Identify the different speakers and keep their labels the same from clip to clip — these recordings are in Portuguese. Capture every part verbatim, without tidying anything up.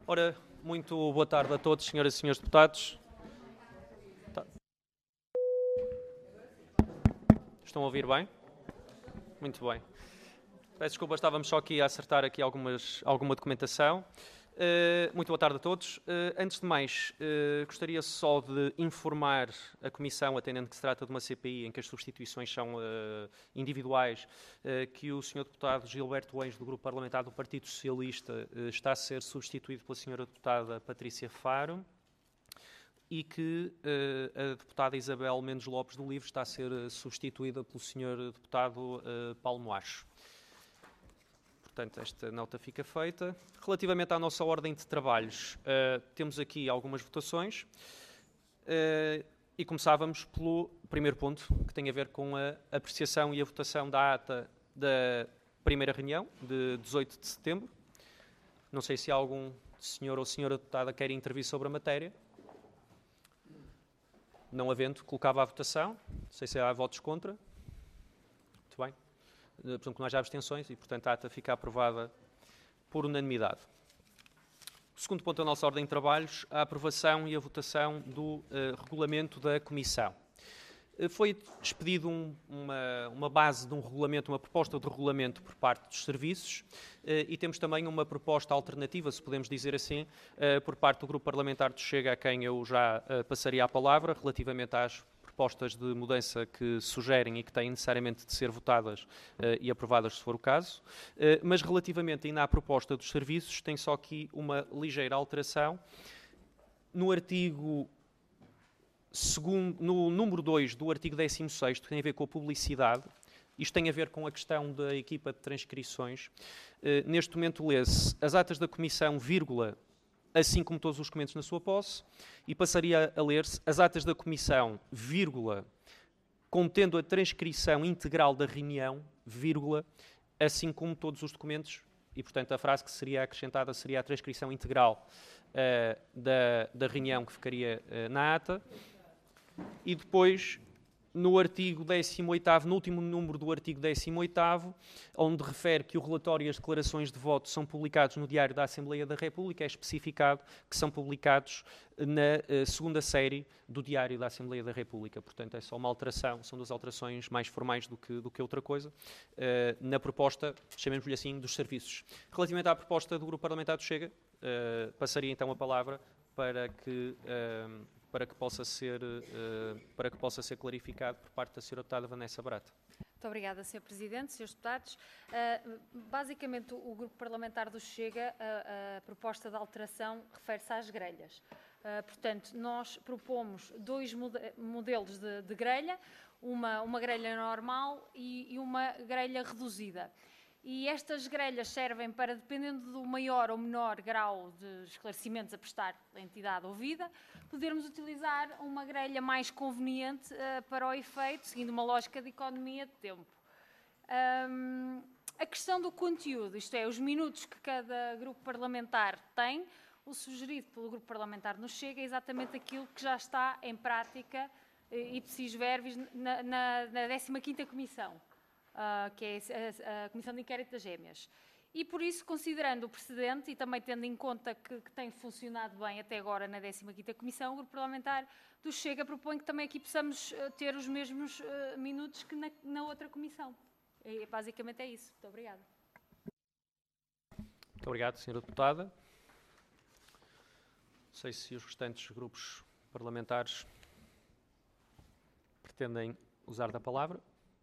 Speaker 1: Ora, muito boa tarde a todos, senhoras e senhores deputados. Tá. Estão a ouvir bem? Muito bem. Peço desculpa, estávamos só aqui a acertar aqui algumas, alguma documentação. Uh, muito boa tarde a todos. Uh, antes de mais, uh, gostaria só de informar a Comissão, atendendo que se trata de uma C P I em que as substituições são uh, individuais, uh, que o senhor Deputado Gilberto Enjo, do Grupo Parlamentar do Partido Socialista, uh, está a ser substituído pela senhora Deputada Patrícia Faro e que uh, a Deputada Isabel Mendes Lopes do Livre está a ser uh, substituída pelo senhor Deputado uh, Paulo Moacho. Portanto, esta nota fica feita. Relativamente à nossa ordem de trabalhos, uh, temos aqui algumas votações uh, e começávamos pelo primeiro ponto, que tem a ver com a apreciação e a votação da ata da primeira reunião, de dezoito de setembro. Não sei se algum senhor ou senhora deputada quer intervir sobre a matéria. Não havendo, colocava à votação. Não sei se há votos contra. Muito bem. Portanto, que não haja abstenções e, portanto, a ata fica aprovada por unanimidade. O segundo ponto da nossa ordem de trabalhos, a aprovação e a votação do uh, regulamento da Comissão. Uh, foi expedido um, uma, uma base de um regulamento, uma proposta de regulamento por parte dos serviços uh, e temos também uma proposta alternativa, se podemos dizer assim, uh, por parte do Grupo Parlamentar do Chega, a quem eu já uh, passaria a palavra, relativamente às propostas de mudança que sugerem e que têm necessariamente de ser votadas uh, e aprovadas, se for o caso. Uh, mas relativamente ainda à proposta dos serviços, tem só aqui uma ligeira alteração. No artigo segundo, no número dois do artigo décimo sexto, que tem a ver com a publicidade, isto tem a ver com a questão da equipa de transcrições. Uh, neste momento lê-se as atas da Comissão, vírgula, assim como todos os documentos na sua posse, e passaria a ler-se as atas da Comissão, vírgula, contendo a transcrição integral da reunião, vírgula, assim como todos os documentos, e, portanto, a frase que seria acrescentada seria a transcrição integral uh, da, da reunião que ficaria uh, na ata, e depois, no artigo décimo oitavo, no último número do artigo décimo oitavo, onde refere que o relatório e as declarações de voto são publicados no Diário da Assembleia da República, é especificado que são publicados na uh, segunda série do Diário da Assembleia da República. Portanto, é só uma alteração, são duas alterações mais formais do que, do que outra coisa, uh, na proposta, chamemos-lhe assim, dos serviços. Relativamente à proposta do Grupo Parlamentar do Chega, uh, passaria então a palavra para que... Uh, para que possa ser, uh, para que possa ser clarificado por parte da senhora Deputada Vanessa Brata.
Speaker 2: Muito obrigada, senhor Presidente, senhores Deputados. Uh, basicamente, o Grupo Parlamentar do Chega, a, a proposta de alteração refere-se às grelhas. Uh, portanto, nós propomos dois mode modelos de, de grelha, uma, uma grelha normal e, e uma grelha reduzida. E estas grelhas servem para, dependendo do maior ou menor grau de esclarecimentos a prestar à entidade ouvida, podermos utilizar uma grelha mais conveniente uh, para o efeito, seguindo uma lógica de economia de tempo. Um, a questão do conteúdo, isto é, os minutos que cada grupo parlamentar tem, o sugerido pelo grupo parlamentar nos Chega é exatamente aquilo que já está em prática, uh, ipsis verbis, na, na, na décima quinta Comissão. Uh, que é a, a Comissão de Inquérito das Gêmeas. E por isso, considerando o precedente e também tendo em conta que, que tem funcionado bem até agora na décima quinta Comissão, o Grupo Parlamentar do Chega propõe que também aqui possamos uh, ter os mesmos uh, minutos que na, na outra Comissão. E, basicamente é isso. Muito obrigada.
Speaker 1: Muito obrigado, senhora Deputada. Não sei se os restantes grupos parlamentares pretendem usar da palavra.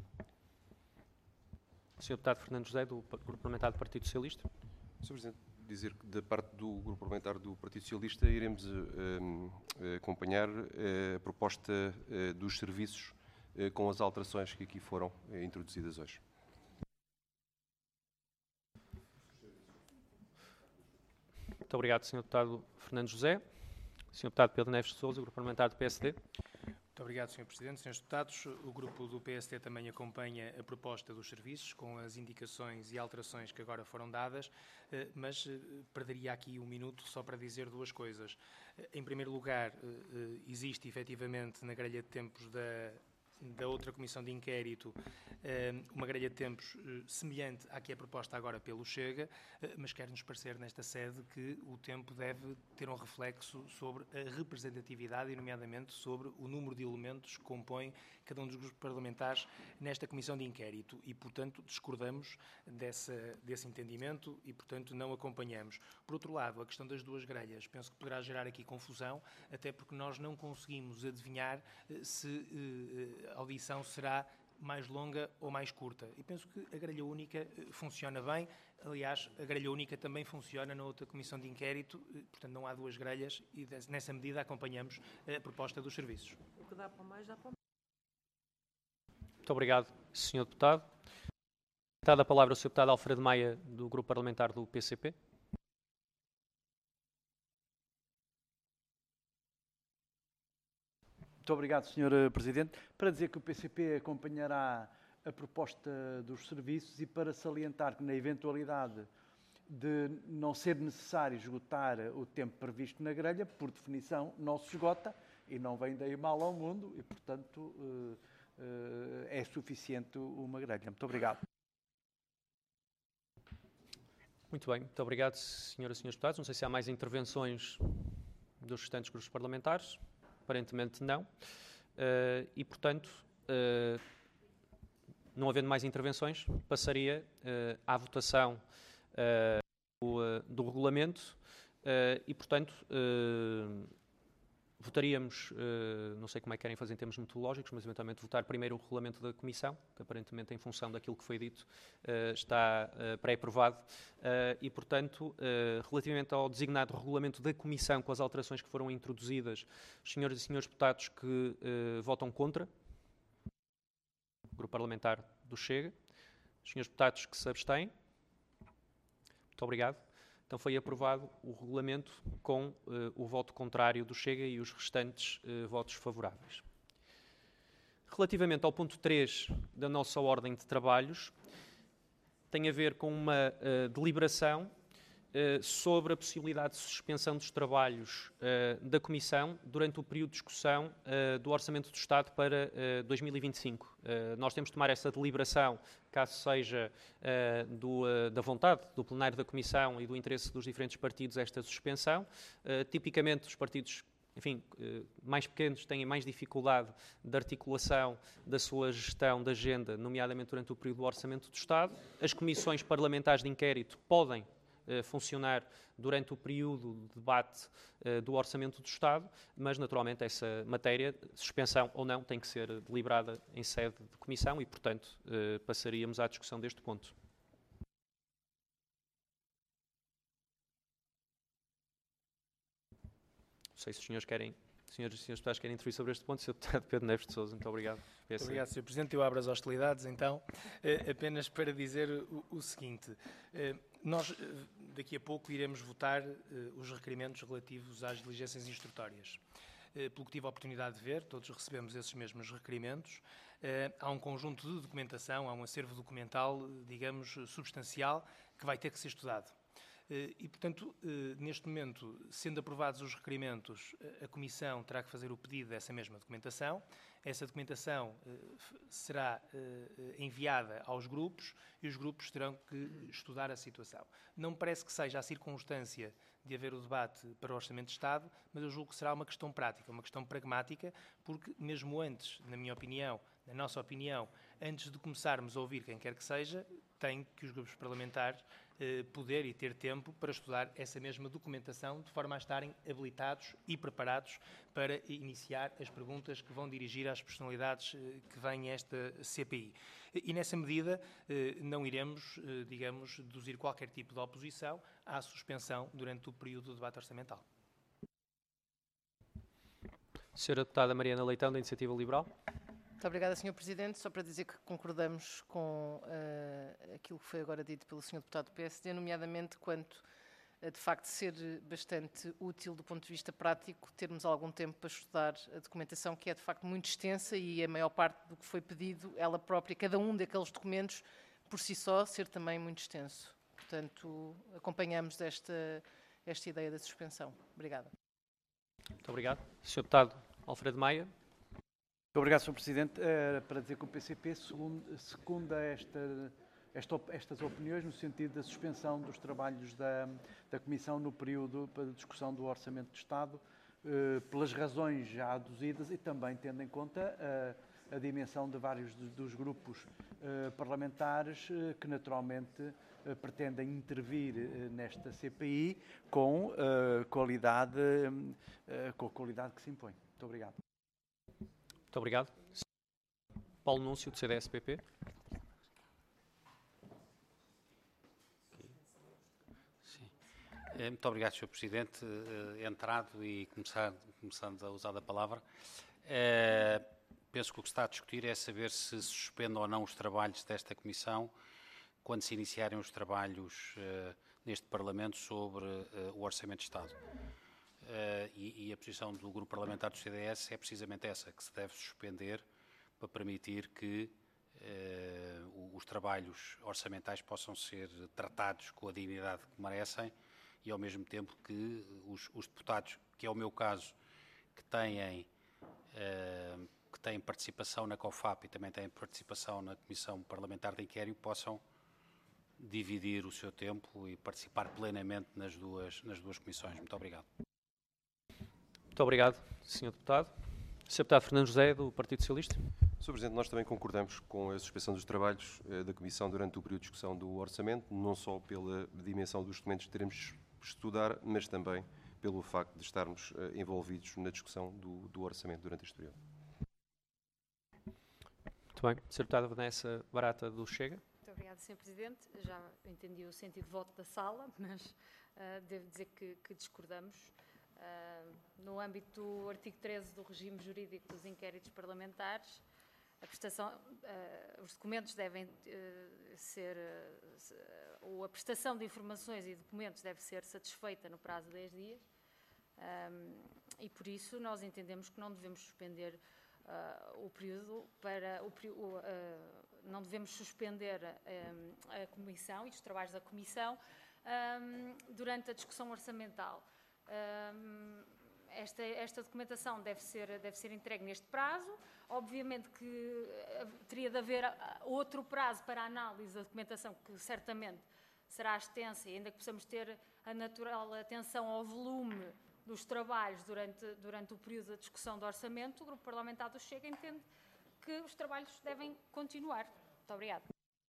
Speaker 1: senhor Deputado Fernando José, do Grupo Parlamentar do Partido Socialista.
Speaker 3: senhor Presidente, dizer que da parte do Grupo Parlamentar do Partido Socialista iremos uh, uh, acompanhar uh, a proposta uh, dos serviços uh, com as alterações que aqui foram uh, introduzidas hoje.
Speaker 1: Muito obrigado, senhor Deputado Fernando José. senhor Deputado Pedro Neves de Sousa, Grupo Parlamentar do P S D.
Speaker 4: Muito obrigado, senhor Presidente. senhores Deputados, o Grupo do P S D também acompanha a proposta dos serviços, com as indicações e alterações que agora foram dadas, mas perderia aqui um minuto só para dizer duas coisas. Em primeiro lugar, existe efetivamente na grelha de tempos da, da outra comissão de inquérito eh, uma grelha de tempos eh, semelhante à que é proposta agora pelo Chega, eh, mas quer-nos parecer nesta sede que o tempo deve ter um reflexo sobre a representatividade e, nomeadamente, sobre o número de elementos que compõem cada um dos grupos parlamentares nesta comissão de inquérito e, portanto, discordamos dessa, desse entendimento e, portanto, não acompanhamos. Por outro lado, a questão das duas grelhas, penso que poderá gerar aqui confusão, até porque nós não conseguimos adivinhar eh, se eh, a audição será mais longa ou mais curta. E penso que a grelha única eh, funciona bem. Aliás, a grelha única também funciona na outra comissão de inquérito, eh, portanto não há duas grelhas e nessa medida acompanhamos a proposta dos serviços.
Speaker 5: O que dá para mais, dá para mais.
Speaker 1: Muito obrigado, senhor Deputado. Dada a palavra ao senhor Deputado Alfredo Maia, do Grupo Parlamentar do P C P.
Speaker 6: Muito obrigado, senhor Presidente. Para dizer que o P C P acompanhará a proposta dos serviços e para salientar que, na eventualidade de não ser necessário esgotar o tempo previsto na grelha, por definição, não se esgota e não vem daí mal ao mundo e, portanto, é suficiente uma grelha. Muito obrigado.
Speaker 1: Muito bem, muito obrigado, senhoras e senhores deputados. Não sei se há mais intervenções dos restantes grupos parlamentares. Aparentemente não. Uh, e, portanto, uh, não havendo mais intervenções, passaria uh, à votação uh, do, uh, do regulamento uh, e, portanto, uh, votaríamos, uh, não sei como é que querem fazer em termos metodológicos, mas eventualmente votar primeiro o regulamento da Comissão, que aparentemente, em função daquilo que foi dito, uh, está uh, pré-aprovado, uh, e, portanto, uh, relativamente ao designado regulamento da Comissão, com as alterações que foram introduzidas, os senhores e senhores deputados que uh, votam contra, o Grupo Parlamentar do Chega, os senhores deputados que se abstêm, muito obrigado. Então foi aprovado o regulamento com uh, o voto contrário do Chega e os restantes uh, votos favoráveis. Relativamente ao ponto três da nossa ordem de trabalhos, tem a ver com uma uh, deliberação uh, sobre a possibilidade de suspensão dos trabalhos uh, da Comissão durante o período de discussão uh, do Orçamento do Estado para uh, dois mil e vinte e cinco. Uh, nós temos de tomar essa deliberação, caso seja uh, do, uh, da vontade do plenário da Comissão e do interesse dos diferentes partidos esta suspensão. Uh, tipicamente os partidos, enfim, uh, mais pequenos têm mais dificuldade de articulação da sua gestão da agenda, nomeadamente durante o período do Orçamento do Estado. As comissões parlamentares de inquérito podem uh, funcionar durante o período de debate uh, do Orçamento do Estado, mas, naturalmente, essa matéria, suspensão ou não, tem que ser deliberada em sede de comissão e, portanto, uh, passaríamos à discussão deste ponto. Não sei se os senhores querem, senhores e senhores deputados querem intervir sobre este ponto. senhor Deputado Pedro Neves de Sousa, muito obrigado.
Speaker 4: Muito obrigado, senhor Presidente. Eu abro as hostilidades, então, uh, apenas para dizer o, o seguinte. Uh, nós, uh, daqui a pouco, iremos votar uh, os requerimentos relativos às diligências instrutórias. Uh, pelo que tive a oportunidade de ver, todos recebemos esses mesmos requerimentos. Uh, há um conjunto de documentação, há um acervo documental, digamos, substancial, que vai ter que ser estudado. E, portanto, neste momento, sendo aprovados os requerimentos, a Comissão terá que fazer o pedido dessa mesma documentação. Essa documentação será enviada aos grupos e os grupos terão que estudar a situação. Não me parece que seja a circunstância de haver o debate para o Orçamento de Estado, mas eu julgo que será uma questão prática, uma questão pragmática, porque mesmo antes, na minha opinião, na nossa opinião, antes de começarmos a ouvir quem quer que seja, tem que os grupos parlamentares eh, poder e ter tempo para estudar essa mesma documentação, de forma a estarem habilitados e preparados para iniciar as perguntas que vão dirigir às personalidades eh, que vêm a esta C P I. E, nessa medida, eh, não iremos, eh, digamos, deduzir qualquer tipo de oposição à suspensão durante o período do debate orçamental.
Speaker 1: Senhora Deputada Mariana Leitão, da Iniciativa Liberal.
Speaker 5: Muito obrigada, senhor Presidente. Só para dizer que concordamos com uh, aquilo que foi agora dito pelo senhor Deputado do P S D, nomeadamente quanto a, de facto, ser bastante útil do ponto de vista prático termos algum tempo para estudar a documentação, que é, de facto, muito extensa e a maior parte do que foi pedido, ela própria, cada um daqueles documentos, por si só, ser também muito extenso. Portanto, acompanhamos esta, esta ideia da suspensão. Obrigada.
Speaker 1: Muito obrigado. senhor Deputado Alfredo Maia.
Speaker 6: Muito obrigado, senhor Presidente. Uh, para dizer que o P C P secunda esta, esta, estas opiniões no sentido da suspensão dos trabalhos da, da Comissão no período para a discussão do Orçamento de Estado, uh, pelas razões já aduzidas e também tendo em conta uh, a dimensão de vários de, dos grupos uh, parlamentares uh, que naturalmente uh, pretendem intervir uh, nesta C P I com, uh, qualidade, uh, com a qualidade que se impõe. Muito obrigado.
Speaker 1: Muito obrigado. Paulo Núncio, do C D S P P.
Speaker 7: Sim. Muito obrigado, senhor Presidente. Entrado e começar, começando a usar a palavra, é, penso que o que se está a discutir é saber se se suspende ou não os trabalhos desta Comissão quando se iniciarem os trabalhos é, neste Parlamento sobre é, o Orçamento de Estado. Uh, e, e a posição do Grupo Parlamentar do C D S é precisamente essa, que se deve suspender para permitir que uh, os trabalhos orçamentais possam ser tratados com a dignidade que merecem e, ao mesmo tempo, que os, os deputados, que é o meu caso, que têm, uh, que têm participação na COFAP e também têm participação na Comissão Parlamentar de Inquérito, possam dividir o seu tempo e participar plenamente nas duas, nas duas comissões. Muito obrigado.
Speaker 1: Muito obrigado, senhor Deputado. senhor Deputado Fernando José, do Partido Socialista.
Speaker 3: senhor Presidente, nós também concordamos com a suspensão dos trabalhos eh, da Comissão durante o período de discussão do Orçamento, não só pela dimensão dos documentos que teremos de estudar, mas também pelo facto de estarmos eh, envolvidos na discussão do, do Orçamento durante este período.
Speaker 1: Muito bem. senhor Deputado Vanessa Barata, do Chega.
Speaker 2: Muito obrigada, senhor Presidente. Já entendi o sentido de voto da sala, mas uh, devo dizer que, que discordamos. Uh, no âmbito do artigo treze do regime jurídico dos inquéritos parlamentares, a prestação, uh, os documentos devem uh, ser, uh, ou a prestação de informações e documentos deve ser satisfeita no prazo de dez dias um, e por isso nós entendemos que não devemos suspender uh, o período para, o, uh, não devemos suspender um, a Comissão e os trabalhos da Comissão um, durante a discussão orçamental. Um, esta, esta documentação deve ser, deve ser entregue neste prazo. Obviamente que uh, teria de haver uh, outro prazo para a análise da documentação, que certamente será extensa, e ainda que possamos ter a natural atenção ao volume dos trabalhos durante, durante o período da discussão do orçamento, o Grupo Parlamentar do Chega entende que os trabalhos devem continuar. Muito obrigada.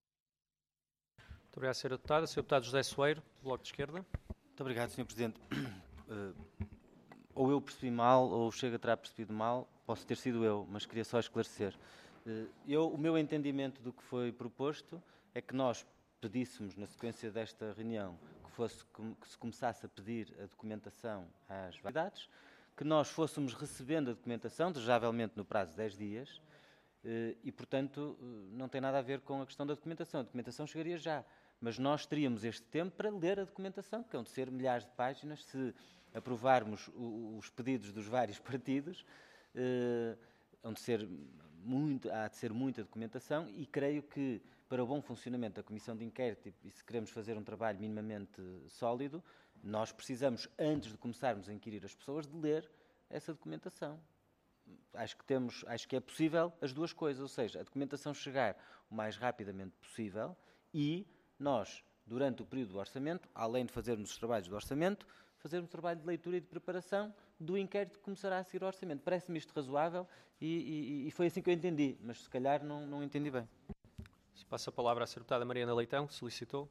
Speaker 1: Muito obrigado, senhora Deputada. senhor Deputado José Soeiro, do Bloco de Esquerda.
Speaker 8: Muito obrigado, senhor Presidente. Uh, ou eu percebi mal, ou o Chega terá percebido mal, posso ter sido eu, mas queria só esclarecer. Uh, eu, o meu entendimento do que foi proposto é que nós pedíssemos, na sequência desta reunião, que, fosse, que se começasse a pedir a documentação às validades, que nós fôssemos recebendo a documentação, desejavelmente no prazo de dez dias, uh, e, portanto, uh, não tem nada a ver com a questão da documentação. A documentação chegaria já. Mas nós teríamos este tempo para ler a documentação, que hão de ser milhares de páginas, se aprovarmos o, os pedidos dos vários partidos, eh, hão de ser muito, há de ser muita documentação, e creio que, para o bom funcionamento da Comissão de Inquérito, e se queremos fazer um trabalho minimamente sólido, nós precisamos, antes de começarmos a inquirir as pessoas, de ler essa documentação. Acho que temos, acho que é possível as duas coisas, ou seja, a documentação chegar o mais rapidamente possível e nós, durante o período do orçamento, além de fazermos os trabalhos do orçamento, fazermos o trabalho de leitura e de preparação do inquérito que começará a seguir o orçamento. Parece-me isto razoável e, e, e foi assim que eu entendi, mas se calhar não, não entendi bem.
Speaker 1: Passo a palavra à senhora Deputada Mariana Leitão, que solicitou.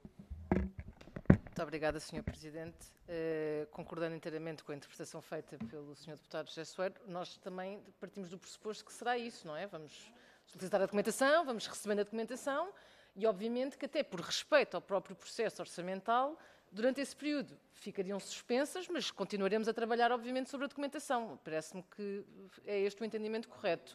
Speaker 5: Muito obrigada, senhor Presidente. Uh, concordando inteiramente com a interpretação feita pelo senhor Deputado José Soeiro, nós também partimos do pressuposto que será isso, não é? Vamos solicitar a documentação, vamos recebendo a documentação, e, obviamente, que até por respeito ao próprio processo orçamental, durante esse período ficariam suspensas, mas continuaremos a trabalhar, obviamente, sobre a documentação. Parece-me que é este o entendimento correto.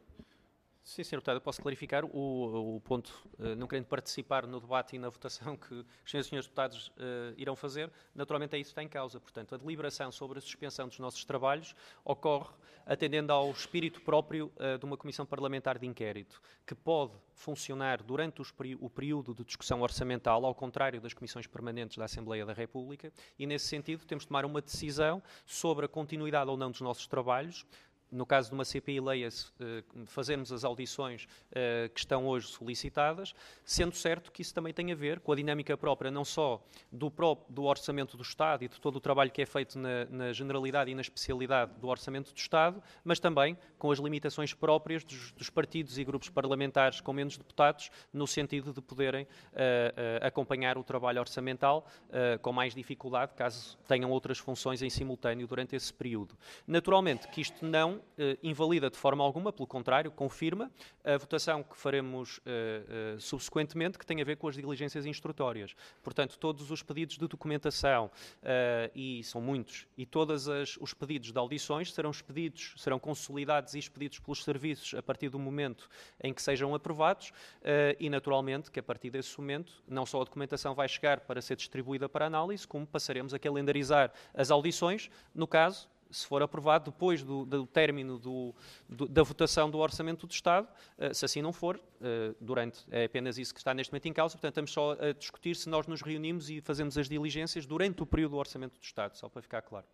Speaker 1: Sim, senhor Deputado, eu posso clarificar o, o ponto, uh, não querendo participar no debate e na votação que os senhores e senhores deputados uh, irão fazer, naturalmente é isso que está em causa. Portanto, a deliberação sobre a suspensão dos nossos trabalhos ocorre atendendo ao espírito próprio uh, de uma comissão parlamentar de inquérito, que pode funcionar durante os, o período de discussão orçamental, ao contrário das comissões permanentes da Assembleia da República, e nesse sentido temos de tomar uma decisão sobre a continuidade ou não dos nossos trabalhos, no caso de uma C P I, leia-se, fazermos as audições que estão hoje solicitadas, sendo certo que isso também tem a ver com a dinâmica própria, não só do, próprio, do Orçamento do Estado e de todo o trabalho que é feito na, na generalidade e na especialidade do Orçamento do Estado, mas também com as limitações próprias dos, dos partidos e grupos parlamentares com menos deputados, no sentido de poderem uh, uh, acompanhar o trabalho orçamental uh, com mais dificuldade, caso tenham outras funções em simultâneo durante esse período. Naturalmente que isto não Uh, invalida de forma alguma, pelo contrário, confirma a votação que faremos uh, uh, subsequentemente, que tem a ver com as diligências instrutórias. Portanto, todos os pedidos de documentação, uh, e são muitos, e todos os pedidos de audições serão expedidos, serão consolidados e expedidos pelos serviços a partir do momento em que sejam aprovados, uh, e naturalmente que a partir desse momento não só a documentação vai chegar para ser distribuída para análise, como passaremos a calendarizar as audições, no caso, se for aprovado, depois do, do término do, do, da votação do Orçamento do Estado, uh, se assim não for, uh, durante, é apenas isso que está neste momento em causa, portanto estamos só a discutir se nós nos reunimos e fazemos as diligências durante o período do Orçamento do Estado, só para ficar claro.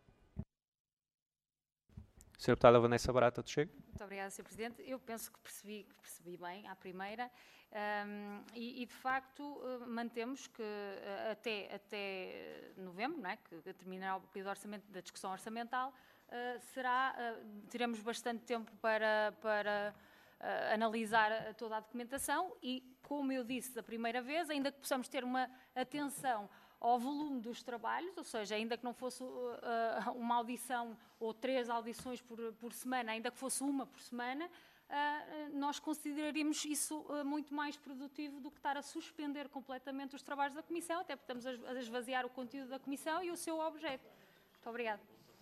Speaker 1: senhora Deputada Vanessa Barata do Chega.
Speaker 2: Muito obrigada, senhor Presidente. Eu penso que percebi, que percebi bem à primeira um, e, e, de facto, uh, mantemos que uh, até, até novembro, não é, que terminará o período de orçamento, da discussão orçamental, uh, será, uh, teremos bastante tempo para, para uh, analisar toda a documentação e, como eu disse da primeira vez, ainda que possamos ter uma atenção ao volume dos trabalhos, ou seja, ainda que não fosse uh, uma audição ou três audições por, por semana, ainda que fosse uma por semana, uh, nós consideraríamos isso uh, muito mais produtivo do que estar a suspender completamente os trabalhos da Comissão, até porque estamos a esvaziar o conteúdo da Comissão e o seu objeto. Muito obrigada.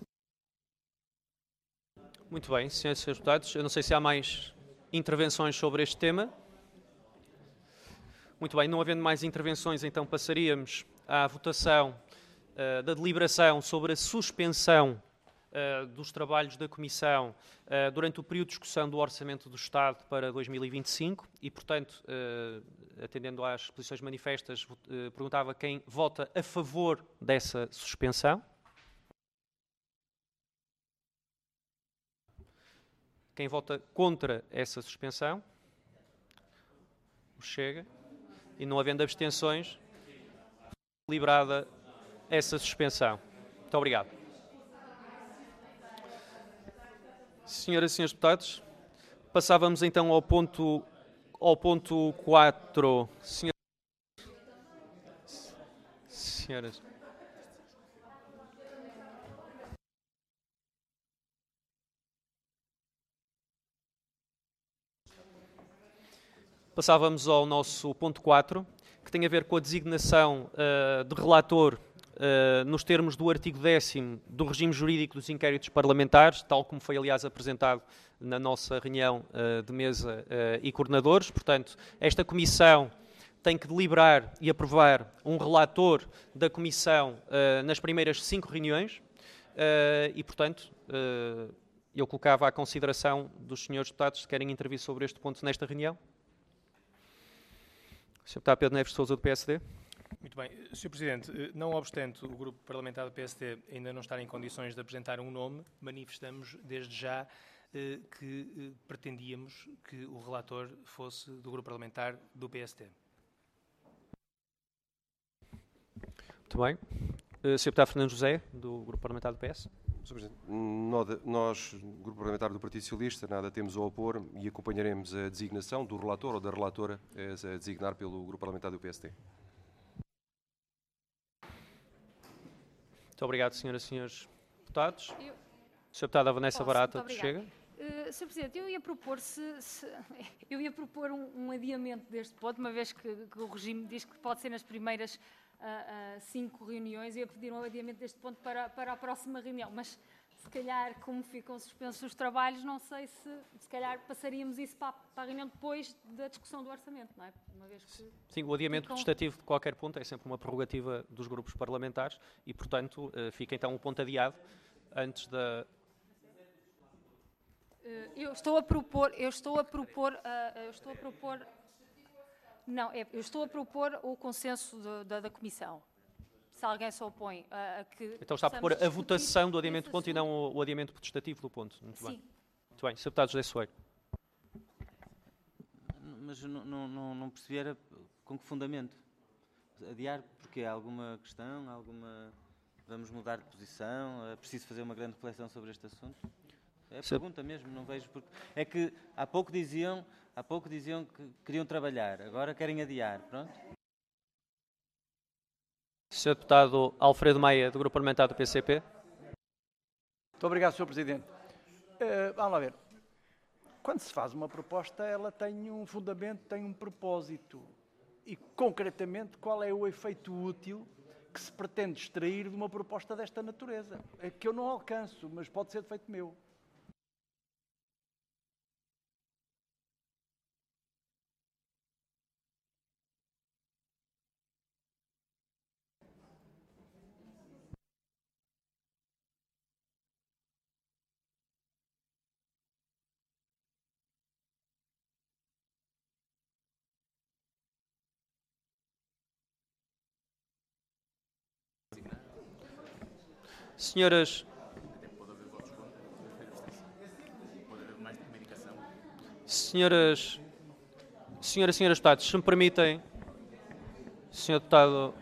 Speaker 1: Muito bem, senhoras e senhores deputados, eu não sei se há mais intervenções sobre este tema. Muito bem, não havendo mais intervenções, então passaríamos à votação uh, da deliberação sobre a suspensão uh, dos trabalhos da Comissão uh, durante o período de discussão do Orçamento do Estado para dois mil e vinte e cinco e, portanto, uh, atendendo às posições manifestas, uh, perguntava quem vota a favor dessa suspensão. Quem vota contra essa suspensão? O Chega. E não havendo abstenções, deliberada essa suspensão. Muito obrigado. Senhoras e senhores deputados, passávamos então ao ponto, ao ponto quatro. Senhor... Senhoras. Passávamos ao nosso ponto quatro, que tem a ver com a designação uh, de relator uh, nos termos do artigo décimo do regime jurídico dos inquéritos parlamentares, tal como foi, aliás, apresentado na nossa reunião uh, de mesa uh, e coordenadores. Portanto, esta comissão tem que deliberar e aprovar um relator da comissão uh, nas primeiras cinco reuniões uh, e, portanto, uh, eu colocava à consideração dos senhores deputados que querem intervir sobre este ponto nesta reunião. senhor Deputado Pedro Neves de Sousa, do P S D.
Speaker 4: Muito bem. senhor Presidente, não obstante o Grupo Parlamentar do P S D ainda não estar em condições de apresentar um nome, manifestamos desde já eh, que eh, pretendíamos que o relator fosse do Grupo Parlamentar do P S D.
Speaker 1: Muito bem. Uh, senhor Deputado Fernando José, do Grupo Parlamentar do P S.
Speaker 3: senhor Presidente, nós, Grupo Parlamentar do Partido Socialista, nada temos a opor e acompanharemos a designação do relator ou da relatora a designar pelo Grupo Parlamentar do P S D.
Speaker 1: Muito obrigado, senhoras e senhores deputados.
Speaker 2: Eu...
Speaker 1: senhora Deputada Vanessa
Speaker 2: Posso?
Speaker 1: Barata, do Chega.
Speaker 2: Uh, senhor Presidente, eu ia propor, se, se, eu ia propor um, um adiamento deste ponto, uma vez que, que o regime diz que pode ser nas primeiras uh, uh, cinco reuniões, eu ia pedir um adiamento deste ponto para, para a próxima reunião, mas se calhar, como ficam suspensos os trabalhos, não sei se, se calhar passaríamos isso para, para a reunião depois da discussão do orçamento, não é? Uma vez que
Speaker 1: Sim, o adiamento
Speaker 2: ficam...
Speaker 1: legislativo de qualquer ponto é sempre uma prerrogativa dos grupos parlamentares e, portanto, uh, fica então um ponto adiado antes da...
Speaker 2: Eu estou a propor, eu estou a propor, uh, eu estou a propor, não, é, eu estou a propor o consenso de, da, da Comissão. Se alguém se opõe a, a que...
Speaker 1: Então está a propor a votação do adiamento do ponto e não o, o adiamento protestativo do ponto. Muito
Speaker 2: Sim.
Speaker 1: bem. Muito bem. senhor Deputado José Soeiro.
Speaker 8: Mas não, não, não percebi era com que fundamento. Adiar porque há alguma questão, alguma... Vamos mudar de posição? É preciso fazer uma grande reflexão sobre este assunto? É a
Speaker 1: Se...
Speaker 8: pergunta mesmo, não vejo porque... É que há pouco diziam, há pouco diziam que queriam trabalhar, agora querem adiar, pronto.
Speaker 1: senhor Deputado Alfredo Maia, do Grupo Parlamentar do P C P.
Speaker 6: Muito obrigado, senhor Presidente. Uh, vamos lá ver. Quando se faz uma proposta, ela tem um fundamento, tem um propósito. E, concretamente, qual é o efeito útil que se pretende extrair de uma proposta desta natureza? É que eu não alcanço, mas pode ser defeito meu.
Speaker 1: Senhoras... Senhoras... Senhoras e senhores deputados, se me permitem... senhor Deputado...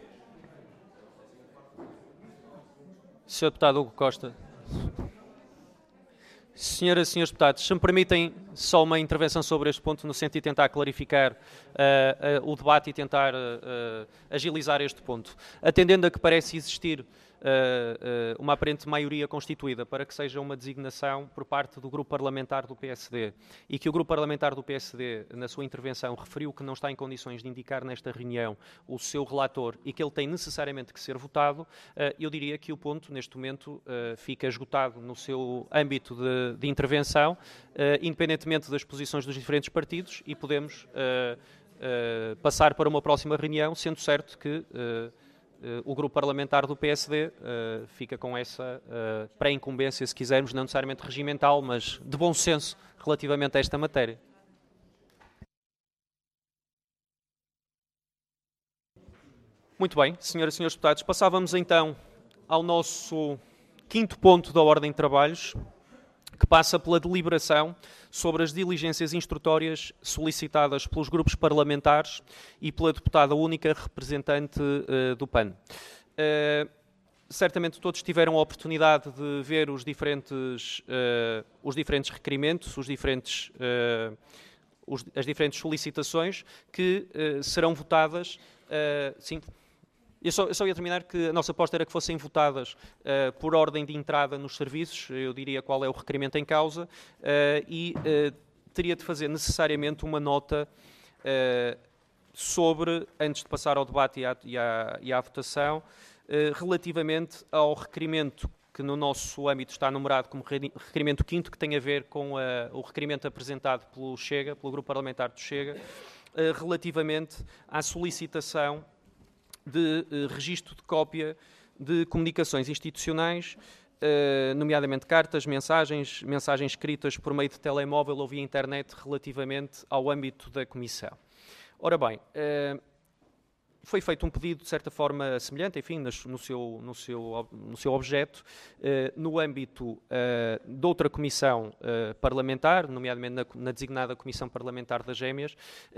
Speaker 1: senhor Deputado Hugo Costa... Senhoras e senhores deputados, se me permitem só uma intervenção sobre este ponto, no sentido de tentar clarificar uh, uh, o debate e tentar uh, uh, agilizar este ponto. Atendendo a que parece existir Uh, uh, uma aparente maioria constituída para que seja uma designação por parte do Grupo Parlamentar do P S D e que o Grupo Parlamentar do P S D, na sua intervenção, referiu que não está em condições de indicar nesta reunião o seu relator e que ele tem necessariamente que ser votado, uh, eu diria que o ponto, neste momento, uh, fica esgotado no seu âmbito de, de intervenção, uh, independentemente das posições dos diferentes partidos, e podemos uh, uh, passar para uma próxima reunião, sendo certo que uh, Uh, o grupo parlamentar do P S D uh, fica com essa uh, pré-incumbência, se quisermos, não necessariamente regimental, mas de bom senso relativamente a esta matéria. Muito bem, senhoras e senhores deputados, passávamos então ao nosso quinto ponto da ordem de trabalhos, que passa pela deliberação sobre as diligências instrutórias solicitadas pelos grupos parlamentares e pela deputada única representante uh, do P A N. Uh, certamente todos tiveram a oportunidade de ver os diferentes, uh, os diferentes requerimentos, os diferentes, uh, os, as diferentes solicitações que uh, serão votadas. Uh, sim. Eu só, eu só ia terminar que a nossa aposta era que fossem votadas uh, por ordem de entrada nos serviços, eu diria qual é o requerimento em causa, uh, e uh, teria de fazer necessariamente uma nota uh, sobre, antes de passar ao debate e à, e à, e à votação, uh, relativamente ao requerimento que no nosso âmbito está numerado como requerimento quinto, que tem a ver com uh, o requerimento apresentado pelo Chega, pelo Grupo Parlamentar do Chega, uh, relativamente à solicitação de uh, registro de cópia de comunicações institucionais, uh, nomeadamente cartas, mensagens, mensagens escritas por meio de telemóvel ou via internet relativamente ao âmbito da Comissão. Ora bem, uh, foi feito um pedido de certa forma semelhante, enfim, no seu, no seu, no seu objeto, uh, no âmbito uh, de outra comissão uh, parlamentar, nomeadamente na, na designada Comissão Parlamentar das Gêmeas, uh,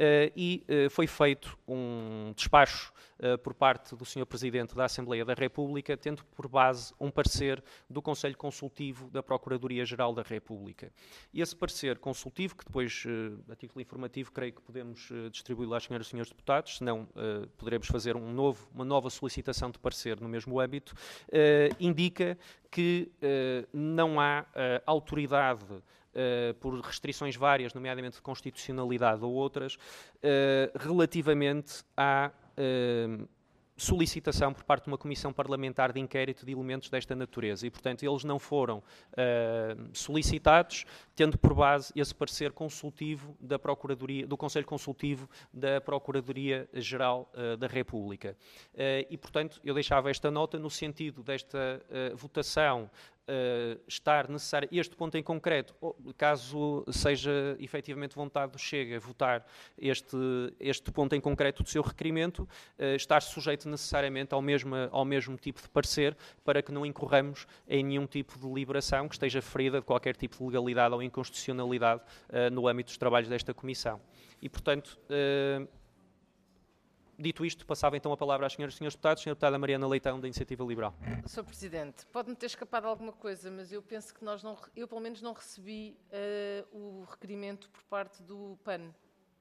Speaker 1: e uh, foi feito um despacho uh, por parte do senhor Presidente da Assembleia da República, tendo por base um parecer do Conselho Consultivo da Procuradoria-Geral da República. E esse parecer consultivo, que depois, uh, a título informativo, creio que podemos uh, distribuí-lo às senhoras e senhores deputados, senão uh, poderemos fazer um novo, uma nova solicitação de parecer no mesmo âmbito, uh, indica que uh, não há uh, autoridade, uh, por restrições várias, nomeadamente de constitucionalidade ou outras, uh, relativamente à uh, solicitação por parte de uma comissão parlamentar de inquérito de elementos desta natureza e, portanto, eles não foram uh, solicitados, tendo por base esse parecer consultivo da Procuradoria, do Conselho Consultivo da Procuradoria-Geral uh, da República. Uh, e, portanto, eu deixava esta nota no sentido desta uh, votação Uh, estar necessário, este ponto em concreto, caso seja efetivamente vontade do Chega votar este, este ponto em concreto do seu requerimento, uh, estar sujeito necessariamente ao mesmo, ao mesmo tipo de parecer, para que não incorramos em nenhum tipo de deliberação que esteja ferida de qualquer tipo de legalidade ou inconstitucionalidade uh, no âmbito dos trabalhos desta Comissão. E, portanto, uh, dito isto, passava então a palavra às senhoras e senhores deputados. Senhora deputada Mariana Leitão, da Iniciativa Liberal.
Speaker 5: senhor Presidente, pode-me ter escapado alguma coisa, mas eu penso que nós não, eu pelo menos não recebi uh, o requerimento por parte do P A N.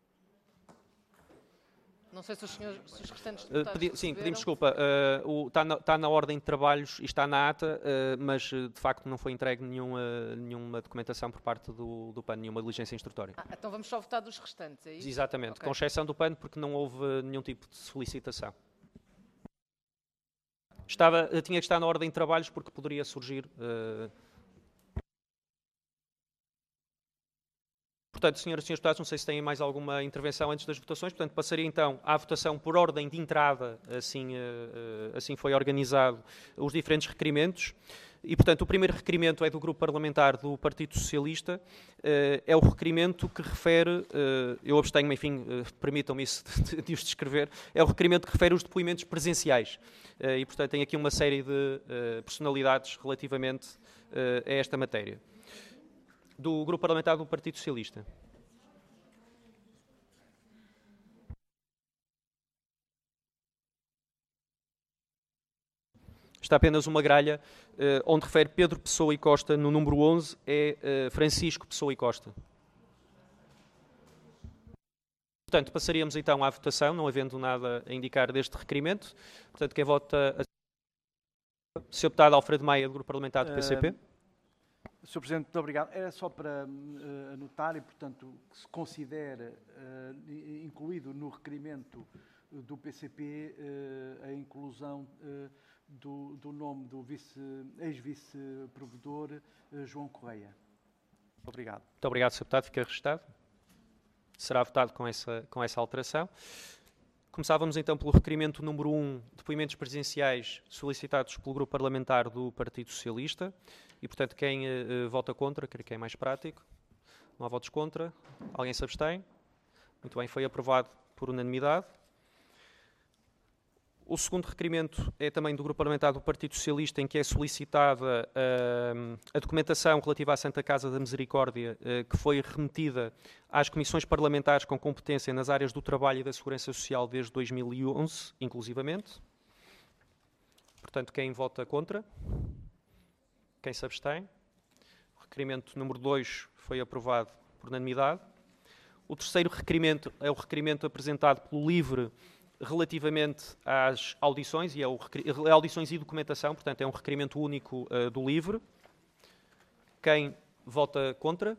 Speaker 5: Não sei se os, senhores, se os restantes deputados
Speaker 1: uh, pedi, Sim,
Speaker 5: receberam.
Speaker 1: pedimos desculpa. Está uh, na, tá na ordem de trabalhos e está na ata, uh, mas de facto não foi entregue nenhuma, nenhuma documentação por parte do, do P A N, nenhuma diligência instrutória.
Speaker 5: Ah, então vamos só votar dos restantes, é isso?
Speaker 1: Exatamente, okay. Com exceção do P A N, porque não houve nenhum tipo de solicitação. Estava, tinha que estar na ordem de trabalhos porque poderia surgir... Uh, Portanto, senhoras e senhores deputados, não sei se têm mais alguma intervenção antes das votações. Portanto, passaria então à votação por ordem de entrada, assim, assim foi organizado, os diferentes requerimentos. E, portanto, o primeiro requerimento é do Grupo Parlamentar do Partido Socialista. É o requerimento que refere, eu abstenho-me, enfim, permitam-me isso de os descrever, é o requerimento que refere os depoimentos presenciais. E, portanto, tem aqui uma série de personalidades relativamente a esta matéria. Do Grupo Parlamentar do Partido Socialista. Está apenas uma gralha, uh, onde refere Pedro Pessoa e Costa, no número onze, é uh, Francisco Pessoa e Costa. Portanto, passaríamos então à votação, não havendo nada a indicar deste requerimento. Portanto, quem vota... A... senhor Deputado Alfredo Maia, do Grupo Parlamentar do P C P. Uh...
Speaker 6: senhor Presidente, muito obrigado. Era só para uh, anotar e, portanto, que se considera uh, incluído no requerimento do P C P uh, a inclusão uh, do, do nome do vice, ex-vice-provedor uh, João Correia. Obrigado.
Speaker 1: Muito obrigado, senhor Deputado. Fica registado. Será votado com essa, com essa alteração. Começávamos então pelo requerimento número um, depoimentos presenciais solicitados pelo Grupo Parlamentar do Partido Socialista. E, portanto, quem uh, vota contra, creio que é mais prático. Não há votos contra. Alguém se abstém? Muito bem, foi aprovado por unanimidade. O segundo requerimento é também do Grupo Parlamentar do Partido Socialista, em que é solicitada uh, a documentação relativa à Santa Casa da Misericórdia, uh, que foi remetida às comissões parlamentares com competência nas áreas do trabalho e da segurança social desde dois mil e onze, inclusivamente. Portanto, quem vota contra? Quem se abstém? O requerimento número dois foi aprovado por unanimidade. O terceiro requerimento é o requerimento apresentado pelo LIVRE relativamente às audições, e é o audições e documentação, portanto é um requerimento único uh, do LIVRE. Quem vota contra?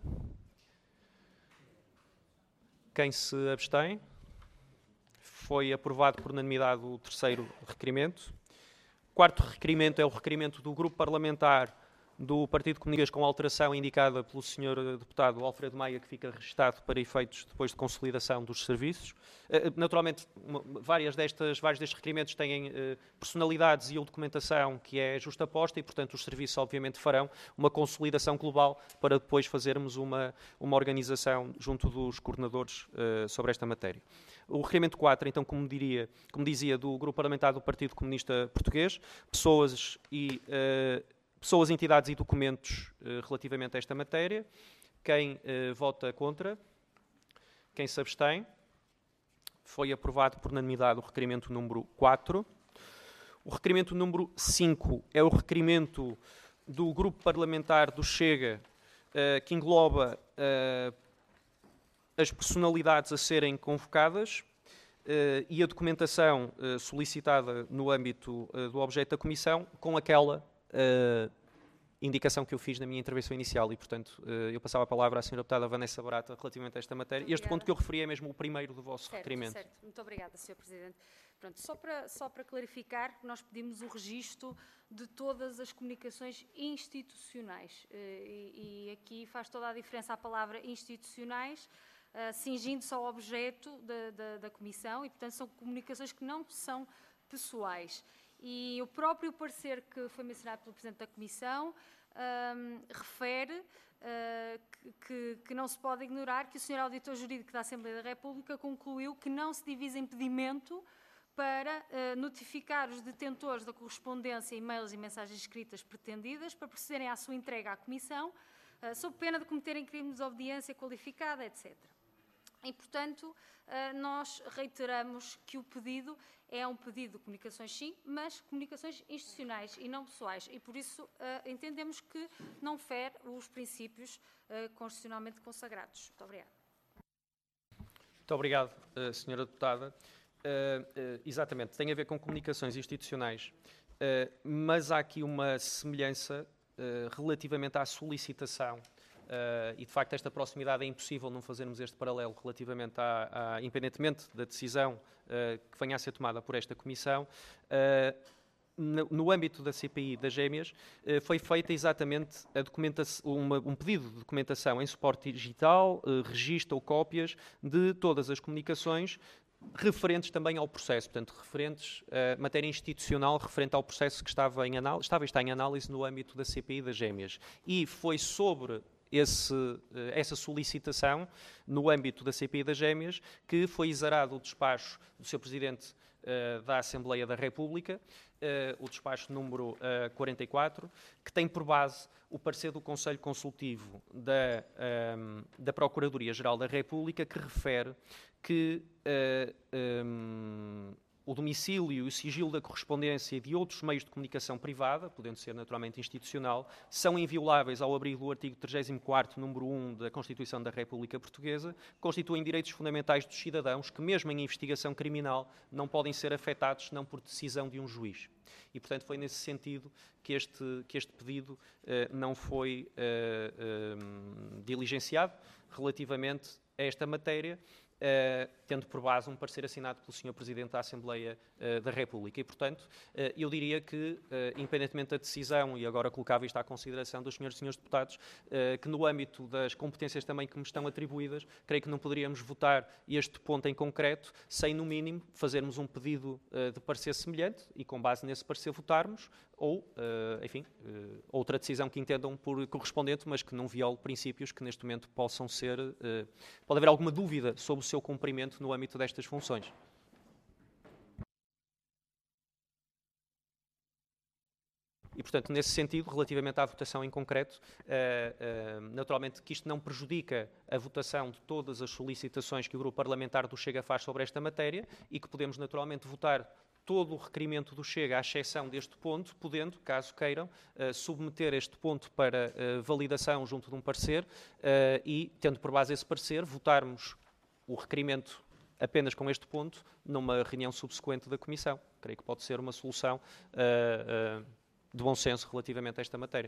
Speaker 1: Quem se abstém? Foi aprovado por unanimidade o terceiro requerimento. O quarto requerimento é o requerimento do Grupo Parlamentar do Partido Comunista, com alteração indicada pelo senhor Deputado Alfredo Maia, que fica registado para efeitos depois de consolidação dos serviços. Naturalmente, várias destas, vários destes requerimentos têm personalidades e ou documentação que é justaposta e, portanto, os serviços obviamente farão uma consolidação global para depois fazermos uma, uma organização junto dos coordenadores sobre esta matéria. O requerimento quatro, então, como, diria, como dizia, do Grupo Parlamentar do Partido Comunista Português, pessoas e... Uh, Pessoas, entidades e documentos uh, relativamente a esta matéria. Quem uh, vota contra? Quem se abstém? Foi aprovado por unanimidade o requerimento número quatro. O requerimento número cinco é o requerimento do Grupo Parlamentar do Chega, uh, que engloba uh, as personalidades a serem convocadas uh, e a documentação uh, solicitada no âmbito uh, do objeto da Comissão, com aquela Uh, indicação que eu fiz na minha intervenção inicial e, portanto, uh, eu passava a palavra à senhora Deputada Vanessa Barata relativamente a esta matéria. Este ponto que eu referi é mesmo o primeiro do vosso
Speaker 2: certo,
Speaker 1: requerimento.
Speaker 2: Certo, muito obrigada, senhor Presidente. Pronto, só para, só para clarificar, nós pedimos o registro de todas as comunicações institucionais uh, e, e aqui faz toda a diferença a palavra institucionais, uh, cingindo-se ao objeto da, da, da Comissão e, portanto, são comunicações que não são pessoais. E o próprio parecer que foi mencionado pelo Presidente da Comissão um, refere uh, que, que não se pode ignorar que o senhor Auditor Jurídico da Assembleia da República concluiu que não se divisa impedimento para uh, notificar os detentores da correspondência, e-mails e mensagens escritas pretendidas para procederem à sua entrega à Comissão, uh, sob pena de cometerem crimes de desobediência qualificada, etcétera. E, portanto, uh, nós reiteramos que o pedido é um pedido de comunicações, sim, mas comunicações institucionais e não pessoais. E, por isso, uh, entendemos que não fere os princípios uh, constitucionalmente consagrados. Muito obrigada.
Speaker 1: Muito obrigado, uh, senhora Deputada. Uh, uh, exatamente, tem a ver com comunicações institucionais, uh, mas há aqui uma semelhança uh, relativamente à solicitação. Uh, e, de facto, esta proximidade é impossível não fazermos este paralelo relativamente à, à independentemente da decisão uh, que venha a ser tomada por esta Comissão. Uh, no, no âmbito da C P I das Gêmeas, uh, foi feita exatamente a documentação, uma, um pedido de documentação em suporte digital, uh, registro ou cópias de todas as comunicações referentes também ao processo, portanto, referentes à matéria institucional, referente ao processo que estava em análise, estava e está em análise no âmbito da C P I das Gêmeas. E foi sobre esse, essa solicitação, no âmbito da C P I das Gêmeas, que foi exarado o despacho do senhor Presidente uh, da Assembleia da República, uh, o despacho número uh, quarenta e quatro, que tem por base o parecer do Conselho Consultivo da, um, da Procuradoria-Geral da República, que refere que uh, um, o domicílio e o sigilo da correspondência e de outros meios de comunicação privada, podendo ser naturalmente institucional, são invioláveis ao abrigo do artigo trigésimo quarto, número um da Constituição da República Portuguesa, constituem direitos fundamentais dos cidadãos que, mesmo em investigação criminal, não podem ser afetados senão por decisão de um juiz. E, portanto, foi nesse sentido que este, que este pedido uh, não foi uh, um, diligenciado relativamente a esta matéria, Uh, tendo por base um parecer assinado pelo senhor Presidente da Assembleia uh, da República. E, portanto, uh, eu diria que, uh, independentemente da decisão, e agora colocava isto à consideração dos senhores e senhores deputados, uh, que no âmbito das competências também que me estão atribuídas, creio que não poderíamos votar este ponto em concreto, sem, no mínimo, fazermos um pedido uh, de parecer semelhante e, com base nesse parecer, votarmos, ou, uh, enfim, uh, outra decisão que entendam por correspondente, mas que não viole princípios que neste momento possam ser... Uh, pode haver alguma dúvida sobre o seu cumprimento no âmbito destas funções. E, portanto, nesse sentido, relativamente à votação em concreto, uh, uh, naturalmente que isto não prejudica a votação de todas as solicitações que o Grupo Parlamentar do Chega faz sobre esta matéria e que podemos naturalmente votar todo o requerimento do Chega, à exceção deste ponto, podendo, caso queiram, uh, submeter este ponto para uh, validação junto de um parecer uh, e, tendo por base esse parecer, votarmos o requerimento apenas com este ponto numa reunião subsequente da Comissão. Creio que pode ser uma solução uh, uh, de bom senso relativamente a esta matéria.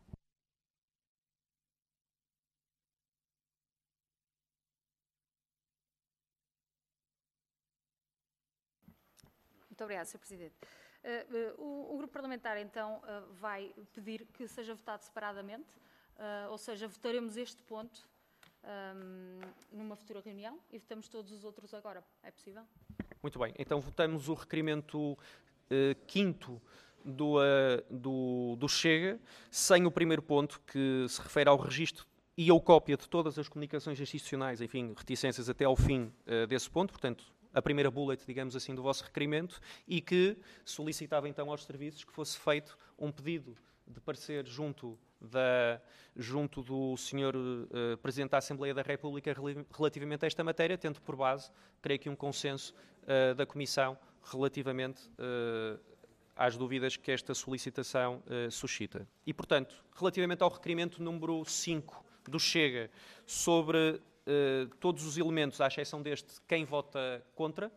Speaker 2: Muito obrigada, senhor Presidente. Uh, uh, o, o Grupo Parlamentar, então, uh, vai pedir que seja votado separadamente, uh, ou seja, votaremos este ponto um, numa futura reunião e votamos todos os outros agora. É possível?
Speaker 1: Muito bem. Então, votamos o requerimento uh, quinto do, uh, do, do Chega, sem o primeiro ponto, que se refere ao registro e ou cópia de todas as comunicações institucionais, enfim, reticências até ao fim uh, desse ponto, portanto, a primeira bullet, digamos assim, do vosso requerimento, e que solicitava então aos serviços que fosse feito um pedido de parecer junto, da, junto do senhor uh, Presidente da Assembleia da República relativamente a esta matéria, tendo por base, creio que um consenso uh, da Comissão relativamente uh, às dúvidas que esta solicitação uh, suscita. E, portanto, relativamente ao requerimento número cinco do Chega, sobre uh, todos os elementos, à exceção deste, quem vota contra?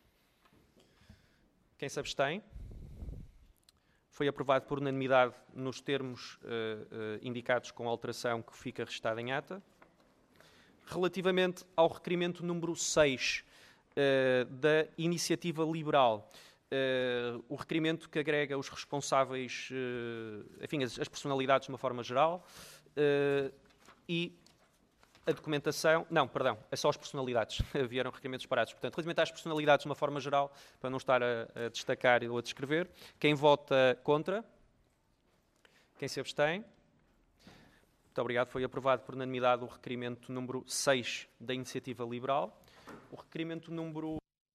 Speaker 1: Quem se abstém? Foi aprovado por unanimidade nos termos uh, uh, indicados com a alteração que fica restada em ata. Relativamente ao requerimento número seis uh, da Iniciativa Liberal, uh, o requerimento que agrega os responsáveis, uh, enfim, as, as personalidades de uma forma geral, uh, e a documentação... Não, perdão, é só as personalidades. Vieram requerimentos separados. Portanto, relativamente às personalidades, de uma forma geral, para não estar a, a destacar ou a descrever, quem vota contra? Quem se abstém? Muito obrigado. Foi aprovado por unanimidade o requerimento número seis da Iniciativa Liberal. O requerimento número...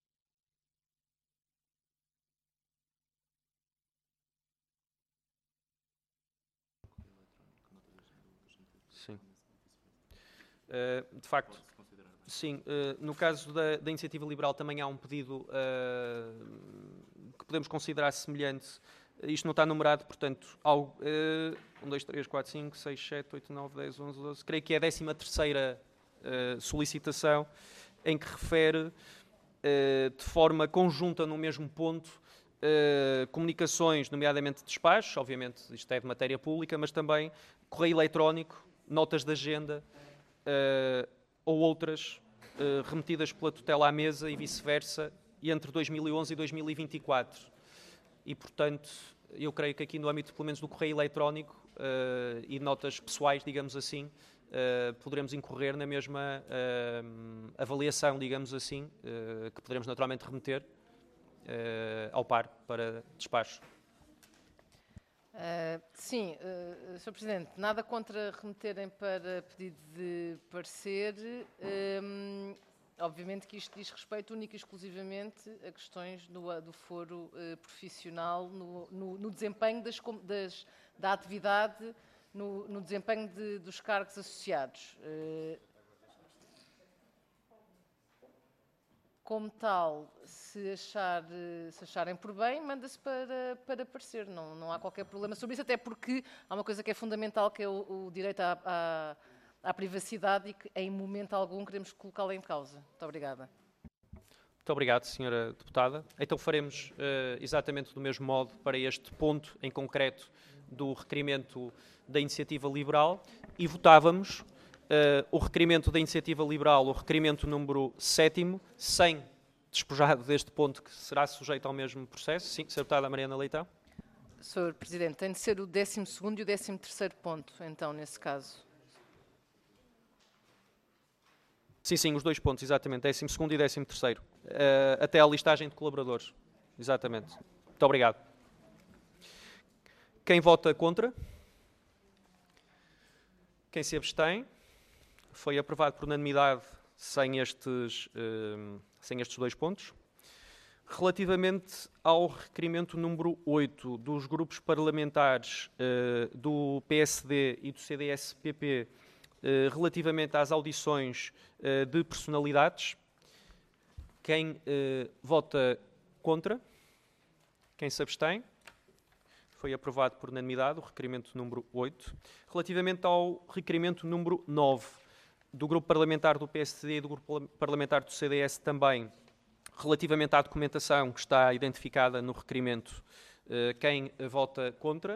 Speaker 1: Sim. Uh, de facto, sim. Uh, no caso da, da Iniciativa Liberal também há um pedido uh, que podemos considerar semelhante. Isto não está numerado, portanto, ao, uh, um, dois, três, quatro, cinco, seis, sete, oito, nove, dez, onze, doze, creio que é a décima terceira uh, solicitação em que refere uh, de forma conjunta no mesmo ponto uh, comunicações, nomeadamente despachos, obviamente isto é de matéria pública, mas também correio eletrónico, notas de agenda uh, ou outras uh, remetidas pela tutela à mesa e vice-versa, e entre dois mil e onze e dois mil e vinte e quatro. E, portanto, eu creio que aqui no âmbito, pelo menos, do correio eletrónico uh, e notas pessoais, digamos assim, uh, poderemos incorrer na mesma uh, avaliação, digamos assim, uh, que poderemos naturalmente remeter uh, ao par para despacho.
Speaker 5: Uh, sim, uh, senhor Presidente, nada contra remeterem para pedido de parecer. Um, obviamente que isto diz respeito única e exclusivamente a questões do, do foro uh, profissional no, no, no desempenho das, das, da atividade, no, no desempenho de, dos cargos associados. Uh, Como tal, se, achar, se acharem por bem, manda-se para, para parecer. Não, não há qualquer problema sobre isso, até porque há uma coisa que é fundamental, que é o, o direito à, à, à privacidade e que em momento algum queremos colocá-la em causa. Muito obrigada.
Speaker 1: Muito obrigado, senhora Deputada. Então faremos uh, exatamente do mesmo modo para este ponto em concreto do requerimento da Iniciativa Liberal e votávamos Uh, o requerimento da Iniciativa Liberal, o requerimento número sétimo, sem despojado deste ponto que será sujeito ao mesmo processo. Sim, senhora Deputada Mariana Leitão.
Speaker 5: senhor Presidente, tem de ser o décimo segundo e o décimo terceiro ponto, então, nesse caso.
Speaker 1: Sim, sim, os dois pontos, exatamente, décimo segundo e décimo terceiro. Uh, até a listagem de colaboradores. Exatamente. Muito obrigado. Quem vota contra? Quem se abstém? Foi aprovado por unanimidade sem estes, uh, sem estes dois pontos. Relativamente ao requerimento número oito dos grupos parlamentares uh, do P S D e do C D S P P, uh, relativamente às audições uh, de personalidades, quem uh, vota contra? Quem se abstém? Foi aprovado por unanimidade o requerimento número oito. Relativamente ao requerimento número nove, do Grupo Parlamentar do P S D e do Grupo Parlamentar do C D S também, relativamente à documentação que está identificada no requerimento, quem vota contra?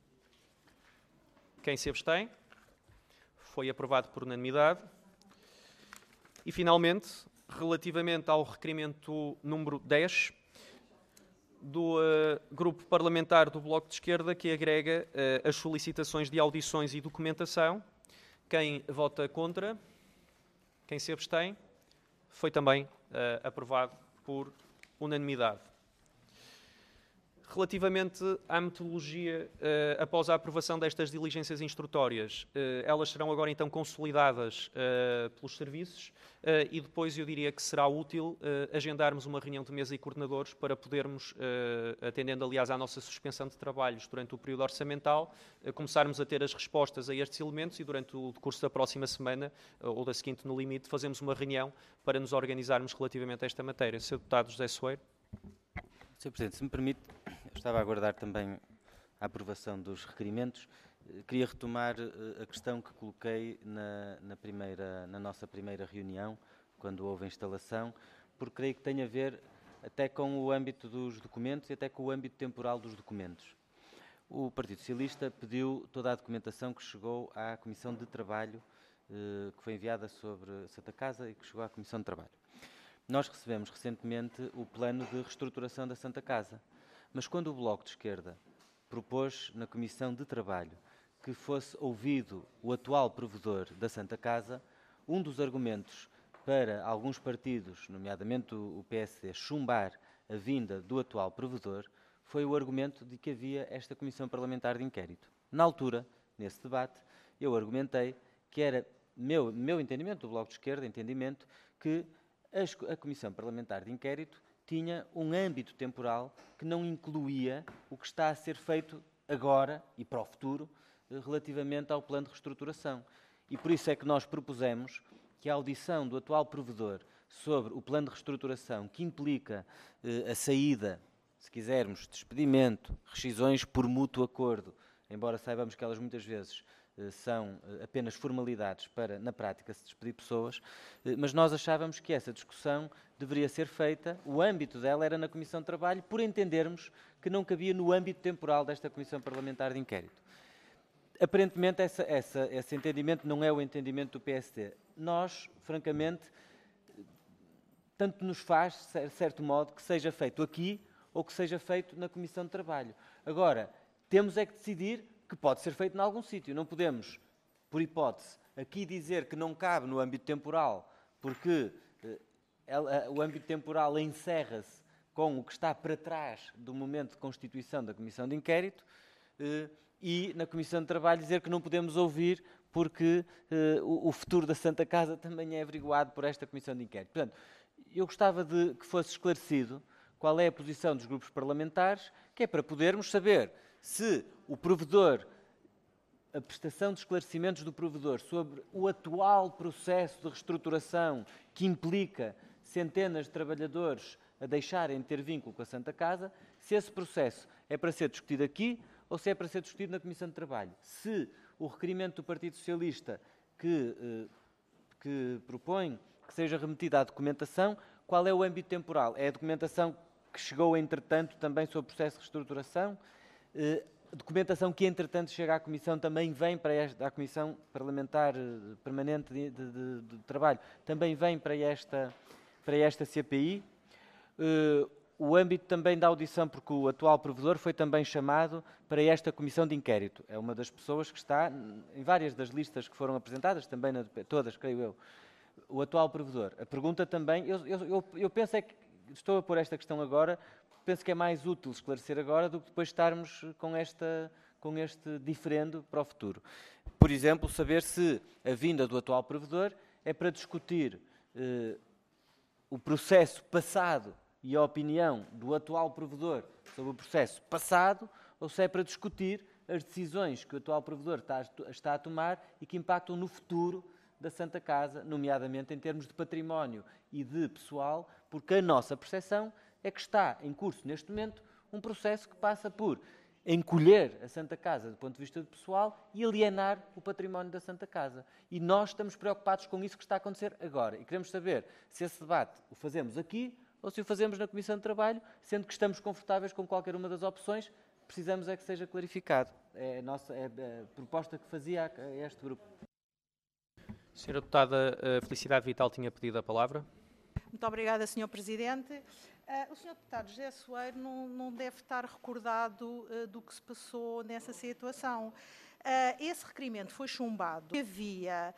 Speaker 1: Quem se abstém? Foi aprovado por unanimidade. E, finalmente, relativamente ao requerimento número dez, do uh, Grupo Parlamentar do Bloco de Esquerda, que agrega uh, as solicitações de audições e documentação. Quem vota contra? Quem se abstém? Foi também uh, aprovado por unanimidade. Relativamente à metodologia, uh, após a aprovação destas diligências instrutórias, uh, elas serão agora então consolidadas uh, pelos serviços uh, e depois eu diria que será útil uh, agendarmos uma reunião de mesa e coordenadores para podermos, uh, atendendo aliás à nossa suspensão de trabalhos durante o período orçamental, uh, começarmos a ter as respostas a estes elementos e durante o decurso da próxima semana, uh, ou da seguinte no limite, fazemos uma reunião para nos organizarmos relativamente a esta matéria. senhor Deputado José Soeiro.
Speaker 8: senhor Presidente, se me permite, eu estava a aguardar também a aprovação dos requerimentos. Queria retomar a questão que coloquei na, na, primeira, na nossa primeira reunião, quando houve a instalação, porque creio que tem a ver até com o âmbito dos documentos e até com o âmbito temporal dos documentos. O Partido Socialista pediu toda a documentação que chegou à Comissão de Trabalho, que foi enviada sobre a Santa Casa e que chegou à Comissão de Trabalho. Nós recebemos recentemente o plano de reestruturação da Santa Casa, mas quando o Bloco de Esquerda propôs na Comissão de Trabalho que fosse ouvido o atual provedor da Santa Casa, um dos argumentos para alguns partidos, nomeadamente o P S D, chumbar a vinda do atual provedor, foi o argumento de que havia esta Comissão Parlamentar de Inquérito. Na altura, nesse debate, eu argumentei que era, meu, meu entendimento, do Bloco de Esquerda, entendimento, que a Comissão Parlamentar de Inquérito tinha um âmbito temporal que não incluía o que está a ser feito agora e para o futuro relativamente ao plano de reestruturação. E por isso é que nós propusemos que a audição do atual provedor sobre o plano de reestruturação, que implica eh, a saída, se quisermos, despedimento, rescisões por mútuo acordo, embora saibamos que elas muitas vezes eh, são eh, apenas formalidades para, na prática, se despedir pessoas, eh, mas nós achávamos que essa discussão deveria ser feita, o âmbito dela era na Comissão de Trabalho, por entendermos que não cabia no âmbito temporal desta Comissão Parlamentar de Inquérito. Aparentemente, essa, essa, esse entendimento não é o entendimento do P S D. Nós, francamente, tanto nos faz, de certo modo, que seja feito aqui ou que seja feito na Comissão de Trabalho. Agora, temos é que decidir que pode ser feito em algum sítio. Não podemos, por hipótese, aqui dizer que não cabe no âmbito temporal, porque eh, ela, o âmbito temporal encerra-se com o que está para trás do momento de constituição da Comissão de Inquérito, eh, e na Comissão de Trabalho dizer que não podemos ouvir porque eh, o, o futuro da Santa Casa também é averiguado por esta Comissão de Inquérito. Portanto, eu gostava de que fosse esclarecido qual é a posição dos grupos parlamentares, que é para podermos saber se o provedor, a prestação de esclarecimentos do provedor sobre o atual processo de reestruturação que implica centenas de trabalhadores a deixarem de ter vínculo com a Santa Casa, se esse processo é para ser discutido aqui ou se é para ser discutido na Comissão de Trabalho. Se o requerimento do Partido Socialista que, eh, que propõe que seja remetida à documentação, qual é o âmbito temporal? É a documentação que chegou, entretanto, também sobre o processo de reestruturação? Eh, a documentação que, entretanto, chega à Comissão também vem para esta, à Comissão Parlamentar Permanente de, de, de, de Trabalho, também vem para esta, para esta C P I. Eh, O âmbito também da audição, porque o atual provedor foi também chamado para esta Comissão de Inquérito. É uma das pessoas que está, em várias das listas que foram apresentadas, também na, todas, creio eu, o atual provedor. A pergunta também, eu, eu, eu penso é que, estou a pôr esta questão agora, penso que é mais útil esclarecer agora do que depois estarmos com, esta, com este diferendo para o futuro. Por exemplo, saber se a vinda do atual provedor é para discutir eh, o processo passado e a opinião do atual provedor sobre o processo passado, ou se é para discutir as decisões que o atual provedor está, está a tomar e que impactam no futuro da Santa Casa, nomeadamente em termos de património e de pessoal, porque a nossa percepção é que está em curso, neste momento, um processo que passa por encolher a Santa Casa do ponto de vista do pessoal e alienar o património da Santa Casa. E nós estamos preocupados com isso que está a acontecer agora. E queremos saber se esse debate o fazemos aqui ou se o fazemos na Comissão de Trabalho, sendo que estamos confortáveis com qualquer uma das opções, precisamos é que seja clarificado. É a, nossa, é a proposta que fazia a este grupo.
Speaker 1: Senhora Deputada Felicidade Vital tinha pedido a palavra.
Speaker 9: Muito obrigada, senhor Presidente. Uh, o senhor Deputado José Soeiro não, não deve estar recordado uh, do que se passou nessa situação. Uh, esse requerimento foi chumbado. Havia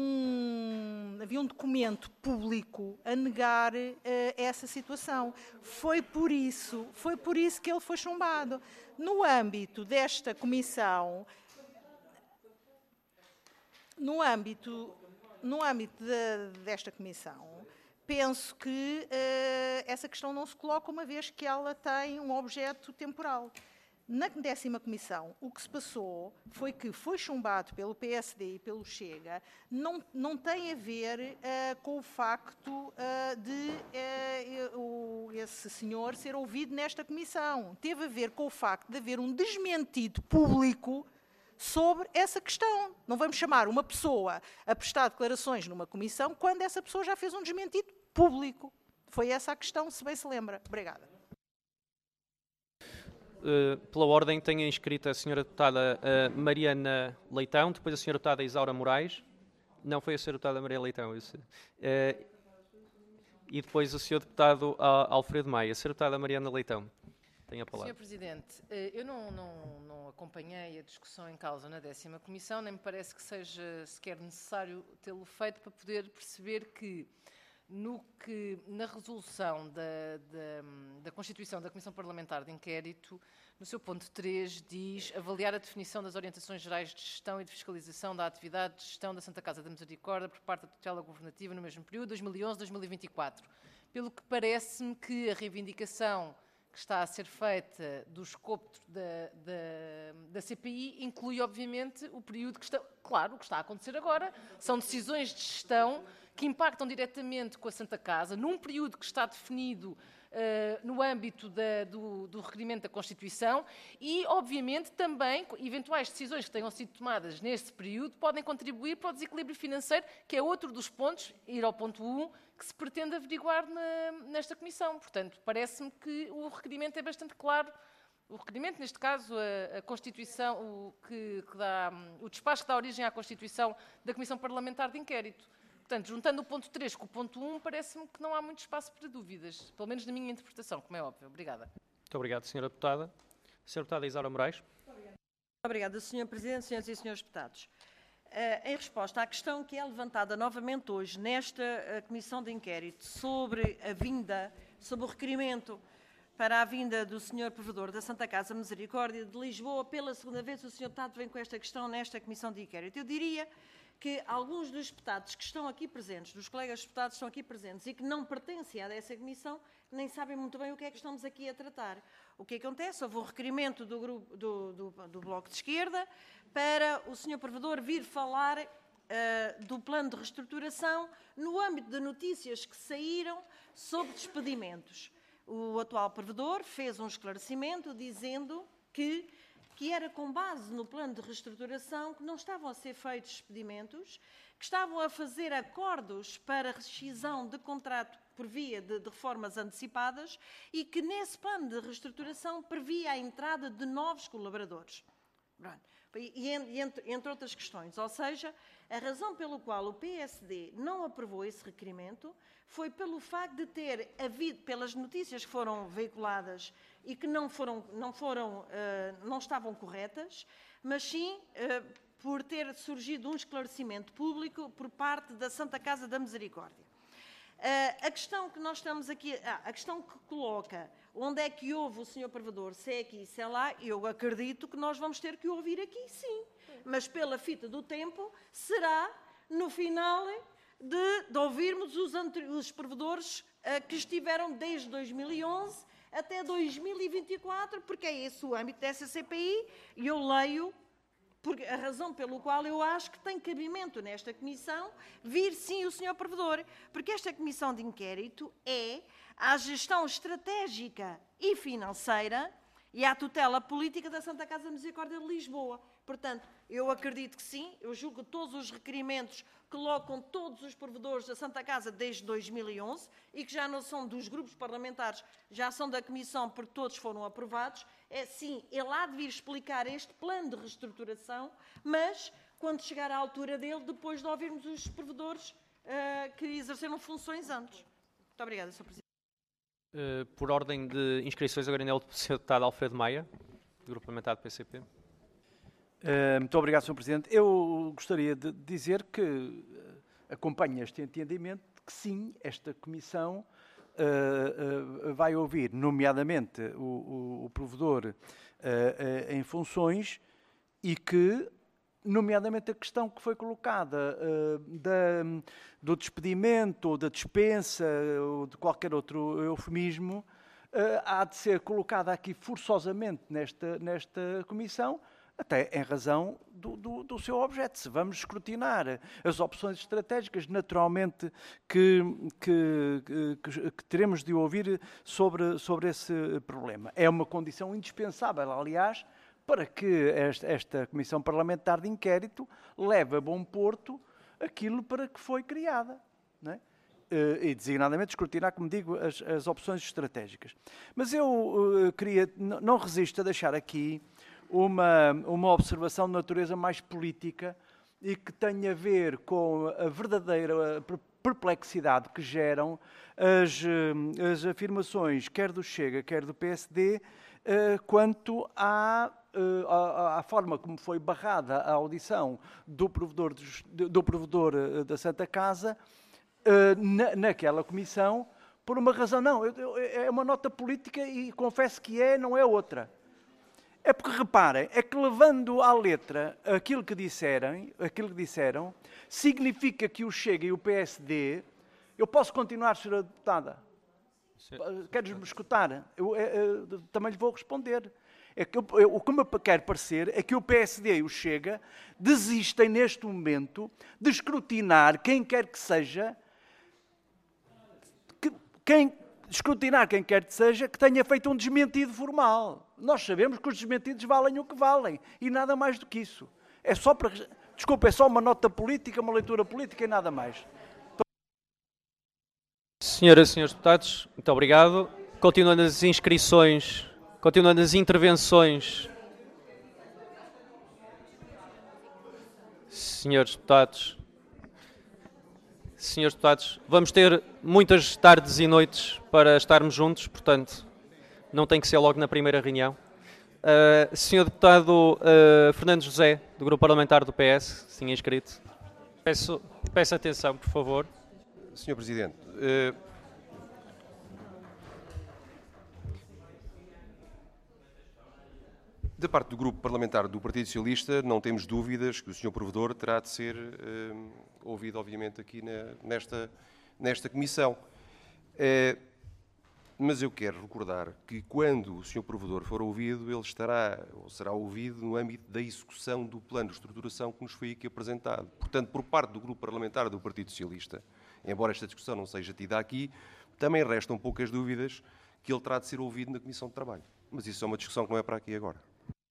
Speaker 9: um, havia um documento público a negar uh, essa situação. Foi por isso, foi por isso que ele foi chumbado. No âmbito desta comissão, no âmbito, no âmbito de, desta comissão, penso que uh, essa questão não se coloca uma vez que ela tem um objeto temporal. Na décima comissão, o que se passou foi que foi chumbado pelo P S D e pelo Chega, não, não tem a ver uh, com o facto uh, de uh, o, esse senhor ser ouvido nesta comissão. Teve a ver com o facto de haver um desmentido público sobre essa questão. Não vamos chamar uma pessoa a prestar declarações numa comissão quando essa pessoa já fez um desmentido público. Foi essa a questão, se bem se lembra. Obrigada.
Speaker 1: Uh, pela ordem, tenho inscrita a senhora Deputada uh, Mariana Leitão, depois a senhora Deputada Isaura Moraes. Não, foi a senhora Deputada Maria Leitão. Isso. Uh, e depois o senhor Deputado uh, Alfredo Maia. A senhora Deputada Mariana Leitão. Tem a palavra.
Speaker 5: senhor Presidente, eu não, não, não acompanhei a discussão em causa na décima Comissão, nem me parece que seja sequer necessário tê-lo feito para poder perceber que, no que na resolução da, da, da Constituição da Comissão Parlamentar de Inquérito, no seu ponto três, diz avaliar a definição das orientações gerais de gestão e de fiscalização da atividade de gestão da Santa Casa da Misericórdia por parte da tutela governativa no mesmo período, dois mil e onze a dois mil e vinte e quatro. Pelo que parece-me que a reivindicação que está a ser feita do escopo da, da, da C P I inclui, obviamente, o período que está... Claro, o que está a acontecer agora são decisões de gestão que impactam diretamente com a Santa Casa, num período que está definido Uh, no âmbito da, do, do requerimento da Constituição e, obviamente, também eventuais decisões que tenham sido tomadas nesse período podem contribuir para o desequilíbrio financeiro, que é outro dos pontos, ir ao ponto um, que se pretende averiguar na, nesta Comissão. Portanto, parece-me que o requerimento é bastante claro. O requerimento, neste caso, a, a Constituição, o, que, que dá, o despacho que dá origem à Constituição da Comissão Parlamentar de Inquérito. Portanto, juntando o ponto três com o ponto um, parece-me que não há muito espaço para dúvidas, pelo menos na minha interpretação, como é óbvio. Obrigada.
Speaker 1: Muito obrigado, senhora Deputada. senhora Deputada Isaura Moraes.
Speaker 10: Muito obrigada, senhor Presidente, senhoras e senhores deputados. Uh, em resposta à questão que é levantada novamente hoje nesta uh, Comissão de Inquérito sobre a vinda, sobre o requerimento para a vinda do senhor Provedor da Santa Casa Misericórdia de Lisboa, pela segunda vez o senhor Deputado vem com esta questão nesta Comissão de Inquérito. Eu diria que alguns dos deputados que estão aqui presentes, dos colegas deputados que estão aqui presentes e que não pertencem a essa comissão, nem sabem muito bem o que é que estamos aqui a tratar. O que acontece? Houve um requerimento do, grupo, do, do, do Bloco de Esquerda para o senhor Provedor vir falar uh, do plano de reestruturação no âmbito de notícias que saíram sobre despedimentos. O atual Provedor fez um esclarecimento dizendo que que era com base no plano de reestruturação que não estavam a ser feitos despedimentos, que estavam a fazer acordos para rescisão de contrato por via de, de reformas antecipadas e que nesse plano de reestruturação previa a entrada de novos colaboradores. E, e entre, entre outras questões, ou seja, a razão pela qual o P S D não aprovou esse requerimento foi pelo facto de ter havido, pelas notícias que foram veiculadas e que não, foram, não, foram, uh, não estavam corretas, mas sim uh, por ter surgido um esclarecimento público por parte da Santa Casa da Misericórdia. Uh, a questão que nós estamos aqui, ah, a questão que coloca onde é que houve o senhor Provedor, se é aqui, se é lá, eu acredito que nós vamos ter que o ouvir aqui, sim. Mas pela fita do tempo, será no final de, de ouvirmos os, os provedores uh, que estiveram desde dois mil e onze até dois mil e vinte e quatro, porque é esse o âmbito dessa C P I, e eu leio porque a razão pelo qual eu acho que tem cabimento nesta comissão vir sim o senhor Provedor, porque esta comissão de inquérito é à gestão estratégica e financeira e à tutela política da Santa Casa da Misericórdia de Lisboa. Portanto, eu acredito que sim, eu julgo que todos os requerimentos colocam todos os provedores da Santa Casa desde dois mil e onze e que já não são dos grupos parlamentares, já são da Comissão porque todos foram aprovados. É sim, ele há de vir explicar este plano de reestruturação, mas quando chegar à altura dele, depois de ouvirmos os provedores uh, que exerceram funções antes. Muito obrigada, senhor Presidente.
Speaker 1: Uh, por ordem de inscrições, agora ainda é o senhor Deputado Alfredo Maia, do Grupo Parlamentar do P C P.
Speaker 6: Uh, muito obrigado, senhor Presidente. Eu gostaria de dizer que uh, acompanho este entendimento de que sim, esta Comissão uh, uh, vai ouvir, nomeadamente, o, o, o provedor uh, uh, em funções e que, nomeadamente, a questão que foi colocada uh, da, do despedimento ou da dispensa ou de qualquer outro eufemismo uh, há de ser colocada aqui forçosamente nesta, nesta Comissão, até em razão do, do, do seu objeto. Se vamos escrutinar as opções estratégicas, naturalmente que, que, que, que teremos de ouvir sobre, sobre esse problema. É uma condição indispensável, aliás, para que esta, esta Comissão Parlamentar de Inquérito leve a bom porto aquilo para que foi criada, não é? E designadamente escrutinar, como digo, as, as opções estratégicas. Mas eu uh, queria, não resisto a deixar aqui Uma, uma observação de natureza mais política e que tem a ver com a verdadeira perplexidade que geram as, as afirmações, quer do Chega, quer do P S D, quanto à, à, à forma como foi barrada a audição do provedor, do, do provedor da Santa Casa na, naquela comissão, por uma razão. Não, é uma nota política e confesso que é, não é outra. É porque, reparem, é que levando à letra aquilo que disseram, aquilo que disseram, significa que o Chega e o P S D... Eu posso continuar, senhora Deputada? Queres-me escutar? Eu, eu, eu também lhe vou responder. É que eu, eu, o que me quer parecer é que o P S D e o Chega desistem, neste momento, de escrutinar quem quer que seja... Que, quem... escrutinar quem quer que seja que tenha feito um desmentido formal. Nós sabemos que os desmentidos valem o que valem e nada mais do que isso. É só para... Desculpa, é só uma nota política, uma leitura política e nada mais.
Speaker 1: Senhoras e senhores deputados, muito obrigado. Continuando as inscrições, continuando as intervenções. Senhores deputados, senhores deputados, vamos ter muitas tardes e noites para estarmos juntos, portanto, não tem que ser logo na primeira reunião. Uh, senhor Deputado uh, Fernando José, do Grupo Parlamentar do P S, se tinha inscrito. Peço, peço atenção, por favor.
Speaker 3: senhor Presidente, uh, da parte do Grupo Parlamentar do Partido Socialista, não temos dúvidas que o senhor Provedor terá de ser uh, ouvido, obviamente, aqui na, nesta, nesta comissão. Uh, Mas eu quero recordar que quando o senhor Provedor for ouvido, ele estará ou será ouvido no âmbito da execução do plano de estruturação que nos foi aqui apresentado. Portanto, por parte do Grupo Parlamentar do Partido Socialista, embora esta discussão não seja tida aqui, também restam poucas dúvidas que ele terá de ser ouvido na Comissão de Trabalho. Mas isso é uma discussão que não é para aqui agora.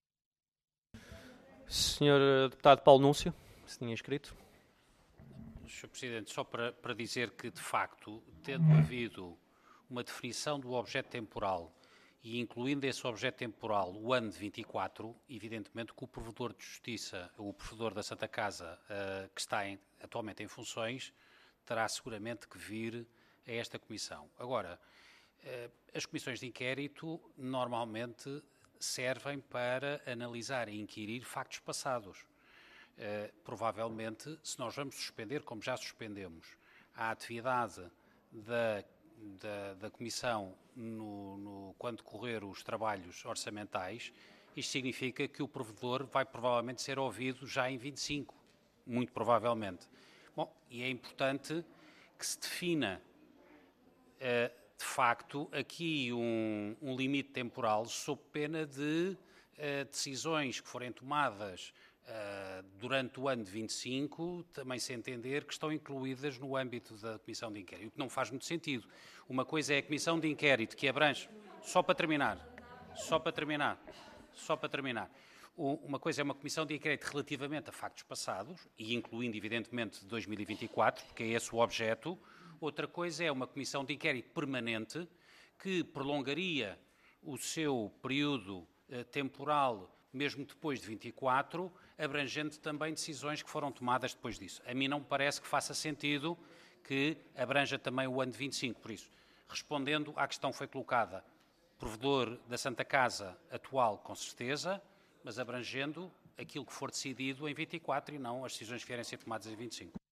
Speaker 1: senhor Deputado Paulo Núncio, se tinha inscrito.
Speaker 7: senhor Presidente, só para, para dizer que, de facto, tendo havido uma definição do objeto temporal e incluindo esse objeto temporal o ano de vinte e quatro, evidentemente que o Provedor de Justiça, o Provedor da Santa Casa, uh, que está em, atualmente em funções, terá seguramente que vir a esta Comissão. Agora, uh, as comissões de inquérito normalmente servem para analisar e inquirir factos passados. Uh, provavelmente, se nós vamos suspender, como já suspendemos, a atividade da Da, da Comissão no, no, quando decorrer os trabalhos orçamentais, isto significa que o Provedor vai provavelmente ser ouvido já em vinte e cinco, muito provavelmente. Bom, e é importante que se defina, uh, de facto, aqui um, um limite temporal sob pena de uh, decisões que forem tomadas Uh, durante o ano de vinte e cinco, também se entender que estão incluídas no âmbito da Comissão de Inquérito, o que não faz muito sentido. Uma coisa é a Comissão de Inquérito, que abrange, só para terminar, só para terminar, só para terminar, o, uma coisa é uma Comissão de Inquérito relativamente a factos passados, e incluindo, evidentemente, dois mil e vinte e quatro, porque é esse o objeto. Outra coisa é uma Comissão de Inquérito permanente, que prolongaria o seu período uh, temporal mesmo depois de vinte e quatro, abrangendo também decisões que foram tomadas depois disso. A mim não me parece que faça sentido que abranja também o ano de vinte e cinco, por isso, respondendo à questão que foi colocada, provedor da Santa Casa atual, com certeza, mas abrangendo aquilo que for decidido em vinte e quatro e não as decisões que vierem a ser tomadas em vinte e cinco.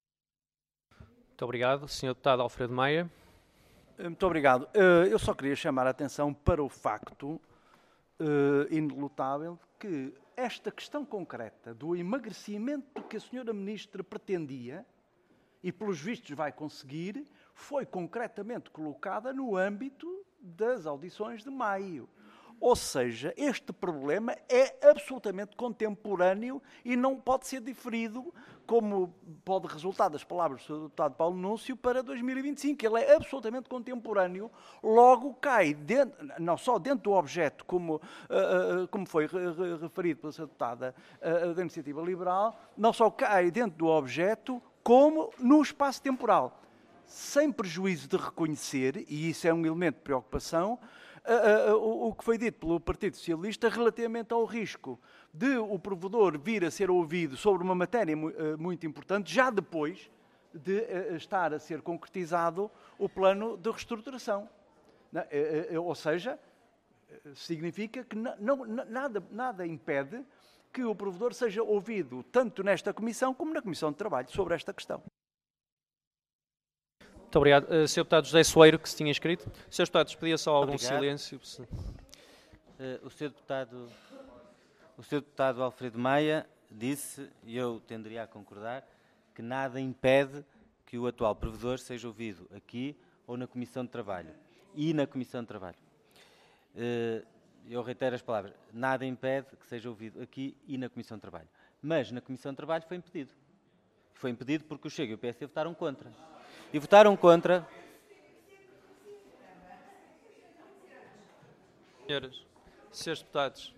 Speaker 1: Muito obrigado. senhor Deputado Alfredo Maia.
Speaker 6: Muito obrigado. Eu só queria chamar a atenção para o facto Uh, inelutável que esta questão concreta do emagrecimento que a senhora Ministra pretendia, e pelos vistos vai conseguir, foi concretamente colocada no âmbito das audições de maio. Ou seja, este problema é absolutamente contemporâneo e não pode ser diferido, como pode resultar das palavras do senhor Deputado Paulo Núncio, para dois mil e vinte e cinco. Ele é absolutamente contemporâneo, logo cai, dentro, não só dentro do objeto, como, uh, uh, como foi re re referido pela senhora Deputada uh, da Iniciativa Liberal, não só cai dentro do objeto, como no espaço temporal. Sem prejuízo de reconhecer, e isso é um elemento de preocupação, Uh, uh, uh, o que foi dito pelo Partido Socialista relativamente ao risco de o provedor vir a ser ouvido sobre uma matéria mu uh, muito importante, já depois de uh, estar a ser concretizado o plano de reestruturação. Uh, uh, uh, ou seja, significa que não, não, nada, nada impede que o provedor seja ouvido tanto nesta Comissão como na Comissão de Trabalho sobre esta questão.
Speaker 1: Muito obrigado. Uh, senhor Deputado José Soeiro, que se tinha inscrito. senhor Deputados, pedia só algum
Speaker 8: Obrigado. Silêncio.
Speaker 1: Uh,
Speaker 8: o senhor Deputado, o senhor Deputado Alfredo Maia disse, e eu tenderia a concordar, que nada impede que o atual provedor seja ouvido aqui ou na Comissão de Trabalho. E na Comissão de Trabalho. Uh, eu reitero as palavras, nada impede que seja ouvido aqui e na Comissão de Trabalho. Mas na Comissão de Trabalho foi impedido. Foi impedido porque o Chega e o P S D votaram contra. E votaram contra...
Speaker 1: Senhoras, senhores deputados,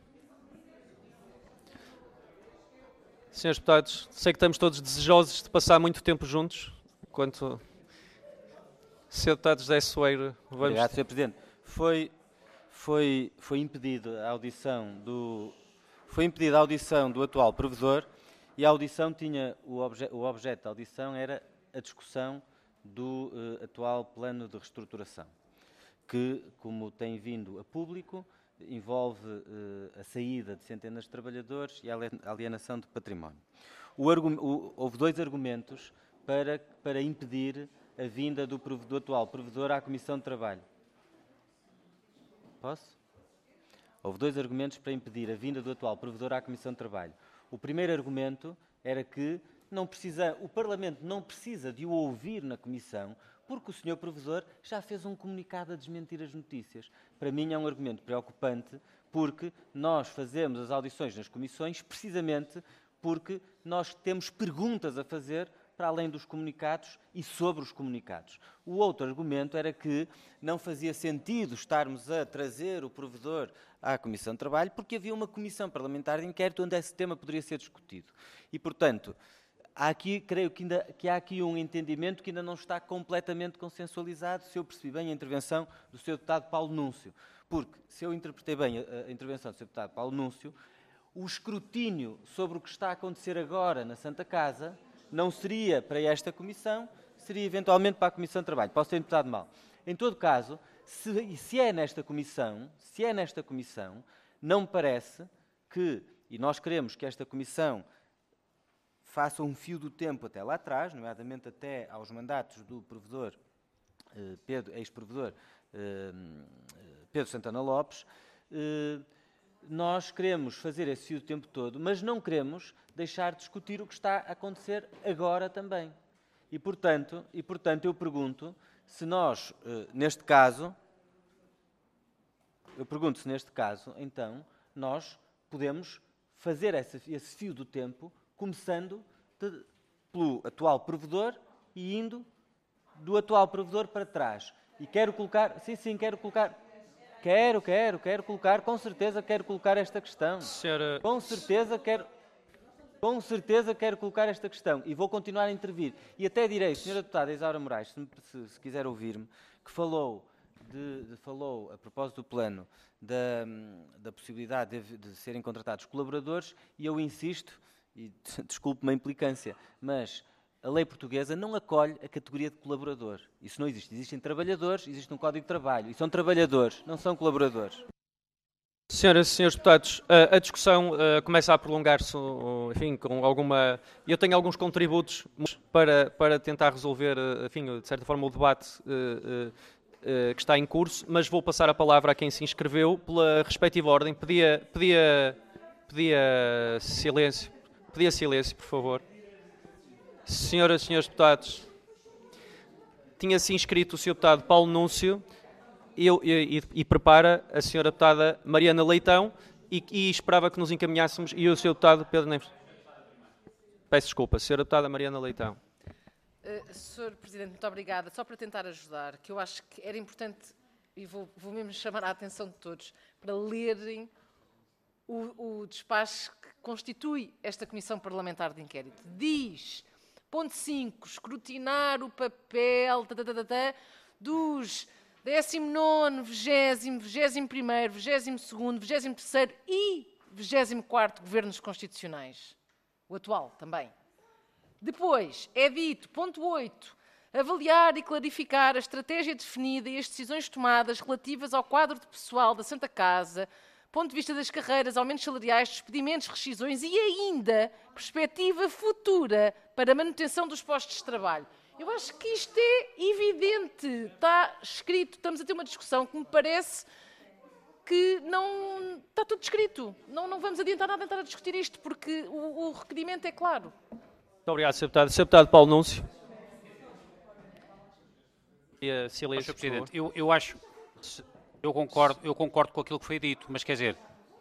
Speaker 1: senhores deputados, sei que estamos todos desejosos de passar muito tempo juntos, enquanto... senhor Deputado José Soeiro, vamos...
Speaker 8: Obrigado, senhor Presidente. Foi, foi, foi impedida a audição do... Foi impedida a audição do atual provedor e a audição tinha... O, obje, o objeto da audição era a discussão do uh, atual plano de reestruturação, que, como tem vindo a público, envolve uh, a saída de centenas de trabalhadores e a alienação de património. O o, houve dois argumentos para, para impedir a vinda do, do atual provedor à Comissão de Trabalho. Posso? Houve dois argumentos para impedir a vinda do atual provedor à Comissão de Trabalho. O primeiro argumento era que não precisa, o Parlamento não precisa de o ouvir na Comissão, porque o senhor Provedor já fez um comunicado a desmentir as notícias. Para mim é um argumento preocupante, porque nós fazemos as audições nas comissões precisamente porque nós temos perguntas a fazer para além dos comunicados e sobre os comunicados. O outro argumento era que não fazia sentido estarmos a trazer o Provedor à Comissão de Trabalho, porque havia uma comissão parlamentar de inquérito onde esse tema poderia ser discutido. E, portanto... Há aqui, creio que, ainda, que há aqui um entendimento que ainda não está completamente consensualizado, se eu percebi bem a intervenção do senhor Deputado Paulo Núncio. Porque, se eu interpretei bem a, a intervenção do senhor Deputado Paulo Núncio, o escrutínio sobre o que está a acontecer agora na Santa Casa não seria para esta Comissão, seria eventualmente para a Comissão de Trabalho. Posso ter interpretado mal. Em todo caso, se, se é nesta Comissão, se é nesta Comissão, não me parece que, e nós queremos que esta Comissão faça um fio do tempo até lá atrás, nomeadamente até aos mandatos do provedor, eh, Pedro, ex-provedor eh, Pedro Santana Lopes, eh, nós queremos fazer esse fio do tempo todo, mas não queremos deixar de discutir o que está a acontecer agora também. E, portanto, e, portanto eu pergunto se nós, eh, neste caso, eu pergunto se neste caso, então, nós podemos fazer esse, esse fio do tempo começando de, pelo atual provedor e indo do atual provedor para trás. E quero colocar, sim, sim, quero colocar, quero, quero, quero colocar, com certeza quero colocar esta questão.
Speaker 1: Senhora...
Speaker 8: Com certeza quero, com certeza quero colocar esta questão e vou continuar a intervir. E até direi, senhora Deputada Isaura Moraes, se, se, se quiser ouvir-me, que falou, de, de, falou a propósito do plano da, da possibilidade de, de serem contratados colaboradores e eu insisto, e desculpe-me a implicância, mas a lei portuguesa não acolhe a categoria de colaborador. Isso não existe. Existem trabalhadores, existe um Código de Trabalho, e são trabalhadores, não são colaboradores.
Speaker 1: Senhoras e senhores deputados, a, a discussão uh, começa a prolongar-se, uh, enfim, com alguma... Eu tenho alguns contributos para, para tentar resolver, uh, enfim, de certa forma, o debate uh, uh, uh, que está em curso, mas vou passar a palavra a quem se inscreveu pela respectiva ordem. Pedia, pedia, pedia silêncio. Pedia silêncio, por favor. Senhoras e senhores deputados, tinha-se inscrito o senhor deputado Paulo Núncio e, e, e prepara a senhora deputada Mariana Leitão e, e esperava que nos encaminhássemos e o senhor deputado Pedro Neves. Peço desculpa, senhora deputada Mariana Leitão.
Speaker 5: Uh, senhor Presidente, muito obrigada. Só para tentar ajudar, que eu acho que era importante, e vou, vou mesmo chamar a atenção de todos, para lerem o, o despacho que constitui esta Comissão Parlamentar de Inquérito. Diz, ponto cinco, escrutinar o papel ta, ta, ta, ta, ta, dos décimo nono, vigésimo, vigésimo primeiro, vigésimo segundo, vigésimo terceiro e vigésimo quarto governos constitucionais. O atual também. Depois é dito, ponto oito, avaliar e clarificar a estratégia definida e as decisões tomadas relativas ao quadro de pessoal da Santa Casa, ponto de vista das carreiras, aumentos salariais, despedimentos, rescisões e ainda perspectiva futura para a manutenção dos postos de trabalho. Eu acho que isto é evidente, está escrito, estamos a ter uma discussão que me parece que não está tudo escrito. Não, não vamos adiantar nada em estar a discutir isto, porque o, o requerimento é claro.
Speaker 1: Muito obrigado, senhor Deputado. senhor Deputado Paulo Núncio. E a silêncio,
Speaker 7: senhor Presidente, eu, eu acho, eu concordo, eu concordo com aquilo que foi dito, mas quer dizer,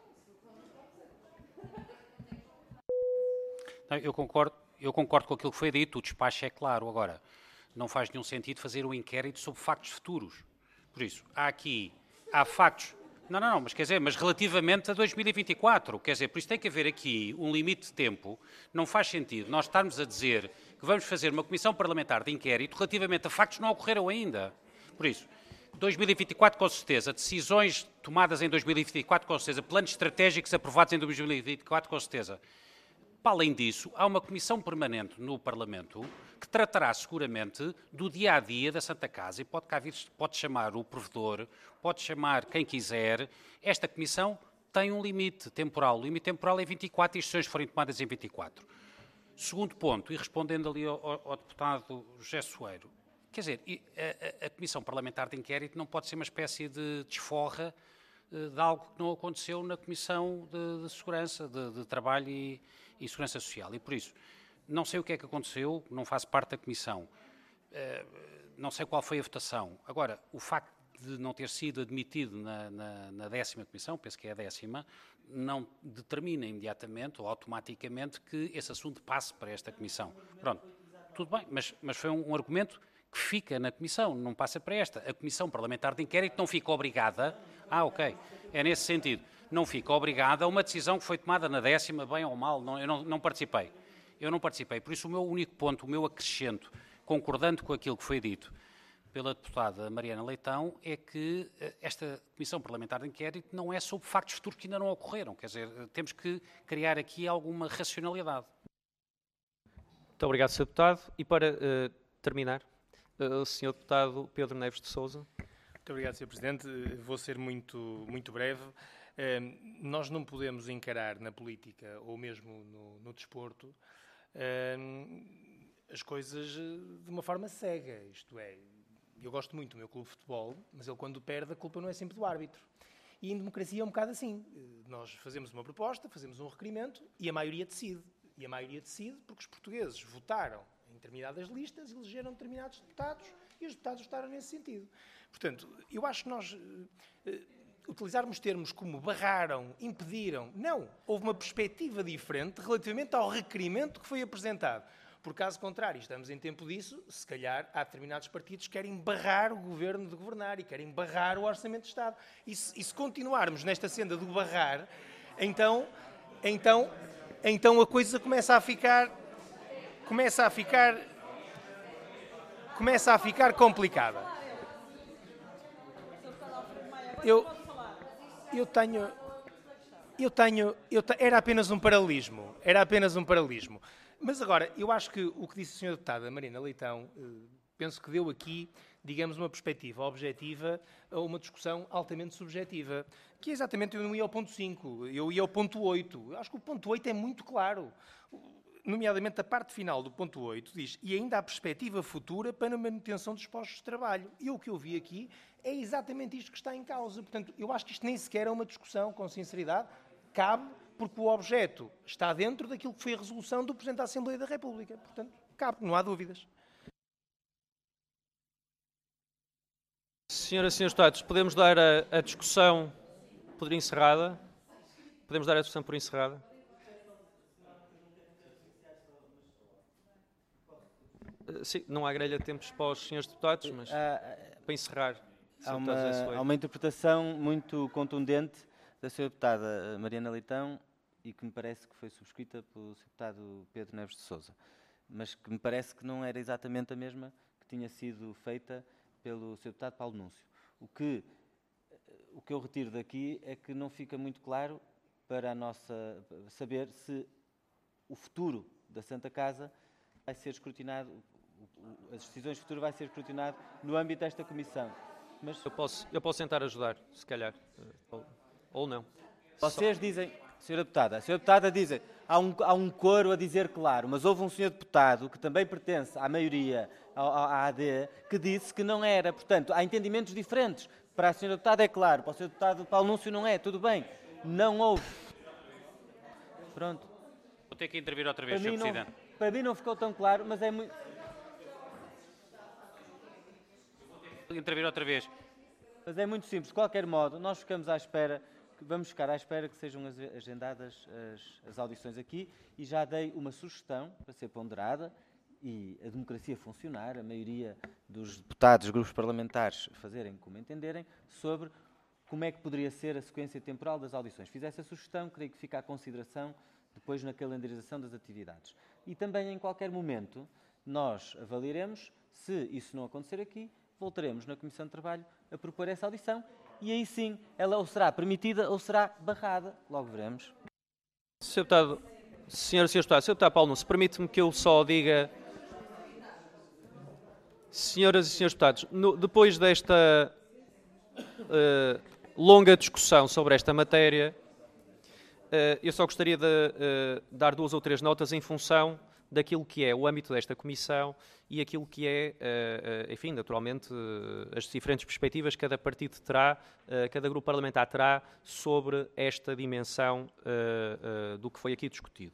Speaker 7: não, eu concordo, eu concordo com aquilo que foi dito, o despacho é claro. Agora, não faz nenhum sentido fazer um inquérito sobre factos futuros. Por isso, há aqui, há factos. Não, não, não, mas quer dizer, mas relativamente a dois mil e vinte e quatro, quer dizer, por isso tem que haver aqui um limite de tempo. Não faz sentido nós estarmos a dizer que vamos fazer uma comissão parlamentar de inquérito relativamente a factos que não ocorreram ainda. Por isso, dois mil e vinte e quatro com certeza, decisões tomadas em dois mil e vinte e quatro com certeza, planos estratégicos aprovados em dois mil e vinte e quatro com certeza. Para além disso, há uma comissão permanente no Parlamento que tratará seguramente do dia-a-dia da Santa Casa e pode, cá vir, pode chamar o provedor, pode chamar quem quiser. Esta comissão tem um limite temporal. O limite temporal é vinte e quatro e as decisões forem tomadas em vinte e quatro. Segundo ponto, e respondendo ali ao, ao deputado José Soeiro, quer dizer, a, a, a Comissão Parlamentar de Inquérito não pode ser uma espécie de desforra de algo que não aconteceu na Comissão de, de Segurança, de, de Trabalho e, e Segurança Social. E por isso, não sei o que é que aconteceu, não faço parte da Comissão, uh, não sei qual foi a votação. Agora, o facto de não ter sido admitido na, na, na décima Comissão, penso que é a décima, não determina imediatamente ou automaticamente que esse assunto passe para esta Comissão. Pronto, tudo bem, mas, mas foi um, um argumento que fica na Comissão, não passa para esta. A Comissão Parlamentar de Inquérito não fica obrigada, ah, ok, é nesse sentido, não fica obrigada a uma decisão que foi tomada na décima, bem ou mal, não, eu não, não participei. Eu não participei, por isso o meu único ponto, o meu acrescento, concordando com aquilo que foi dito pela deputada Mariana Leitão, é que esta Comissão Parlamentar de Inquérito não é sobre factos futuros que ainda não ocorreram, quer dizer, temos que criar aqui alguma racionalidade.
Speaker 1: Muito obrigado, senhor Deputado. E para uh, terminar, uh, o senhor Deputado Pedro Neves de Sousa.
Speaker 4: Muito obrigado, senhor Presidente. Vou ser muito, muito breve. Uh, nós não podemos encarar na política ou mesmo no, no desporto uh, as coisas de uma forma cega, isto é, eu gosto muito do meu clube de futebol, mas ele quando perde a culpa não é sempre do árbitro. E em democracia é um bocado assim. Nós fazemos uma proposta, fazemos um requerimento e a maioria decide. E a maioria decide porque os portugueses votaram em determinadas listas, elegeram determinados deputados e os deputados votaram nesse sentido. Portanto, eu acho que nós uh, utilizarmos termos como barraram, impediram, não. Houve uma perspectiva diferente relativamente ao requerimento que foi apresentado. Por caso contrário, estamos em tempo disso, se calhar há determinados partidos que querem barrar o governo de governar e querem barrar o Orçamento de Estado. E se, e se continuarmos nesta senda do barrar, então, então, então a coisa começa a ficar, começa a ficar, começa a ficar complicada. Eu, eu tenho, eu tenho, eu te, era apenas um paralelismo, era apenas um paralelismo. Mas agora, eu acho que o que disse a senhora deputada Mariana Leitão, penso que deu aqui, digamos, uma perspectiva objetiva a uma discussão altamente subjetiva, que é exatamente, eu não ia ao ponto cinco, eu ia ao ponto oito. Eu acho que o ponto oito é muito claro, nomeadamente a parte final do ponto oito diz, e ainda há perspectiva futura para a manutenção dos postos de trabalho. E o que eu vi aqui é exatamente isto que está em causa. Portanto, eu acho que isto nem sequer é uma discussão, com sinceridade, cabe, porque o objeto está dentro daquilo que foi a resolução do Presidente da Assembleia da República. Portanto, cabe, não há dúvidas.
Speaker 1: Senhoras e senhores deputados, podemos dar a, a discussão por encerrada? Podemos dar a discussão por encerrada? Sim, não há grelha de tempos para os senhores deputados, mas uh, para encerrar.
Speaker 8: Há uma, há uma interpretação muito contundente da senhora deputada Mariana Leitão e que me parece que foi subscrita pelo senhor deputado Pedro Neves de Sousa, mas que me parece que não era exatamente a mesma que tinha sido feita pelo senhor deputado Paulo Núncio. O que, o que eu retiro daqui é que não fica muito claro para a nossa saber se o futuro da Santa Casa vai ser escrutinado, o, as decisões futuras vai ser escrutinado no âmbito desta comissão. Mas
Speaker 1: Eu posso, eu posso tentar ajudar, se calhar. Ou, ou não.
Speaker 8: vocês dizem, senhora Deputada, a senhora Deputada dizem, há um, há um coro a dizer claro, mas houve um senhor Deputado que também pertence à maioria, à, à A D, que disse que não era. Portanto, há entendimentos diferentes. Para a senhora Deputada é claro, para o senhor Deputado Paulo Núncio não é, tudo bem. Não houve. Pronto.
Speaker 7: Vou ter que intervir outra vez,
Speaker 8: Para
Speaker 7: senhor
Speaker 8: mim, não,
Speaker 7: Presidente.
Speaker 8: para mim não ficou tão claro, mas é muito...
Speaker 7: Intervir outra vez.
Speaker 8: Mas é muito simples. De qualquer modo, nós ficamos à espera, vamos ficar à espera que sejam agendadas as, as audições aqui e já dei uma sugestão para ser ponderada e a democracia funcionar, a maioria dos deputados, dos grupos parlamentares fazerem como entenderem, sobre como é que poderia ser a sequência temporal das audições. Fiz essa sugestão, creio que fica à consideração depois na calendarização das atividades. E também, em qualquer momento, nós avaliaremos, se isso não acontecer aqui, voltaremos na Comissão de Trabalho a propor essa audição e aí sim, ela ou será permitida ou será barrada. Logo veremos.
Speaker 1: senhor Deputado, Senhoras e Senhores Deputados, senhor Deputado Paulo Núncio, permite-me que eu só diga... Senhoras e Senhores Deputados, no, depois desta uh, longa discussão sobre esta matéria, uh, eu só gostaria de uh, dar duas ou três notas em função daquilo que é o âmbito desta comissão e aquilo que é, uh, uh, enfim, naturalmente, uh, as diferentes perspectivas que cada partido terá, uh, cada grupo parlamentar terá sobre esta dimensão uh, uh, do que foi aqui discutido.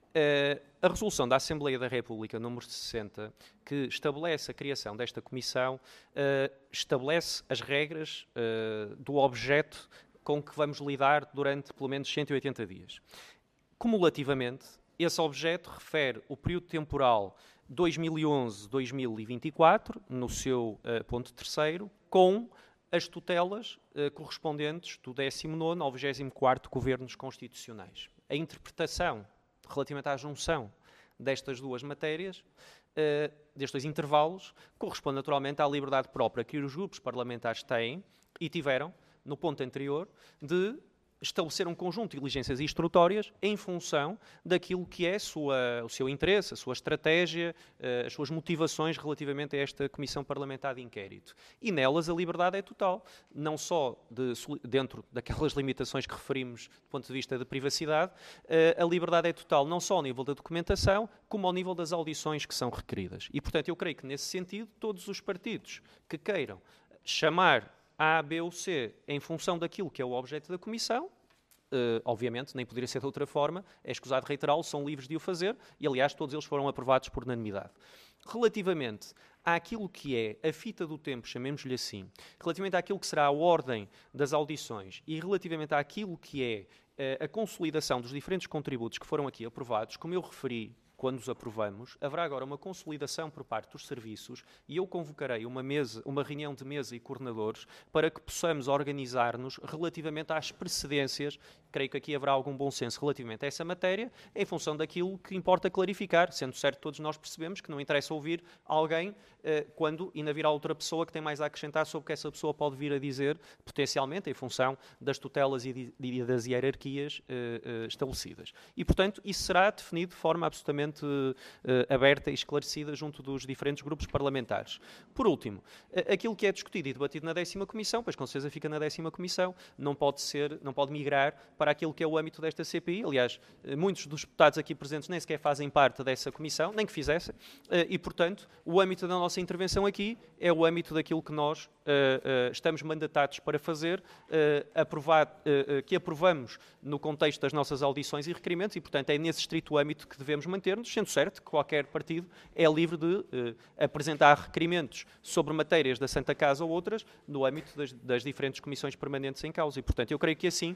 Speaker 1: Uh, a resolução da Assembleia da República, número sessenta, que estabelece a criação desta comissão, uh, estabelece as regras uh, do objeto com que vamos lidar durante pelo menos cento e oitenta dias. Cumulativamente, esse objeto refere o período temporal dois mil e onze a dois mil e vinte e quatro, no seu uh, ponto terceiro, com as tutelas uh, correspondentes do décimo nono ao vigésimo quarto Governos Constitucionais. A interpretação relativamente à junção destas duas matérias, uh, destes dois intervalos, corresponde naturalmente à liberdade própria que os grupos parlamentares têm e tiveram, no ponto anterior, de estabelecer um conjunto de diligências instrutórias em função daquilo que é sua, o seu interesse, a sua estratégia, uh, as suas motivações relativamente a esta Comissão Parlamentar de Inquérito. E nelas a liberdade é total, não só de, dentro daquelas limitações que referimos do ponto de vista de privacidade, uh, a liberdade é total não só ao nível da documentação, como ao nível das audições que são requeridas. E, portanto, eu creio que nesse sentido todos os partidos que queiram chamar A, B ou C em função daquilo que é o objeto da Comissão, uh, obviamente, nem poderia ser de outra forma, é escusado reiterá-lo, são livres de o fazer e, aliás, todos eles foram aprovados por unanimidade. Relativamente àquilo que é a fita do tempo, chamemos-lhe assim, relativamente àquilo que será a ordem das audições e relativamente àquilo que é uh, a consolidação dos diferentes contributos que foram aqui aprovados, como eu referi, quando os aprovamos, haverá agora uma consolidação por parte dos serviços e eu convocarei uma, mesa, uma reunião de mesa e coordenadores para que possamos organizar-nos relativamente às precedências. Creio que aqui haverá algum bom senso relativamente a essa matéria, em função daquilo que importa clarificar, sendo certo todos nós percebemos que não interessa ouvir alguém eh, quando ainda virá outra pessoa que tem mais a acrescentar sobre o que essa pessoa pode vir a dizer, potencialmente, em função das tutelas e, de, e das hierarquias eh, eh, estabelecidas. E, portanto, isso será definido de forma absolutamente Uh, aberta e esclarecida junto dos diferentes grupos parlamentares. Por último, uh, aquilo que é discutido e debatido na décima Comissão, pois com certeza fica na décima Comissão, não pode ser, não pode migrar para aquilo que é o âmbito desta C P I. Aliás, uh, muitos dos deputados aqui presentes nem sequer fazem parte dessa Comissão, nem que fizessem, uh, e, portanto, o âmbito da nossa intervenção aqui é o âmbito daquilo que nós uh, uh, estamos mandatados para fazer, uh, aprovar, uh, uh, que aprovamos no contexto das nossas audições e requerimentos, e, portanto, é nesse estrito âmbito que devemos manter, sendo certo que qualquer partido é livre de eh, apresentar requerimentos sobre matérias da Santa Casa ou outras no âmbito das, das diferentes comissões permanentes em causa. E, portanto, eu creio que assim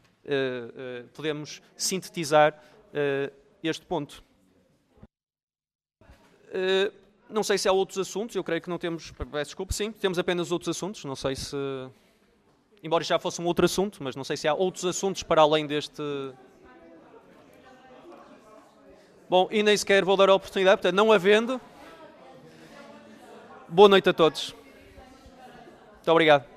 Speaker 1: eh, eh, podemos sintetizar eh, este ponto. Eh, não sei se há outros assuntos, eu creio que não temos... Peço desculpa, sim, temos apenas outros assuntos, não sei se... Embora já fosse um outro assunto, mas não sei se há outros assuntos para além deste... Bom, e nem sequer vou dar a oportunidade, portanto, não havendo. Boa noite a todos. Muito obrigado.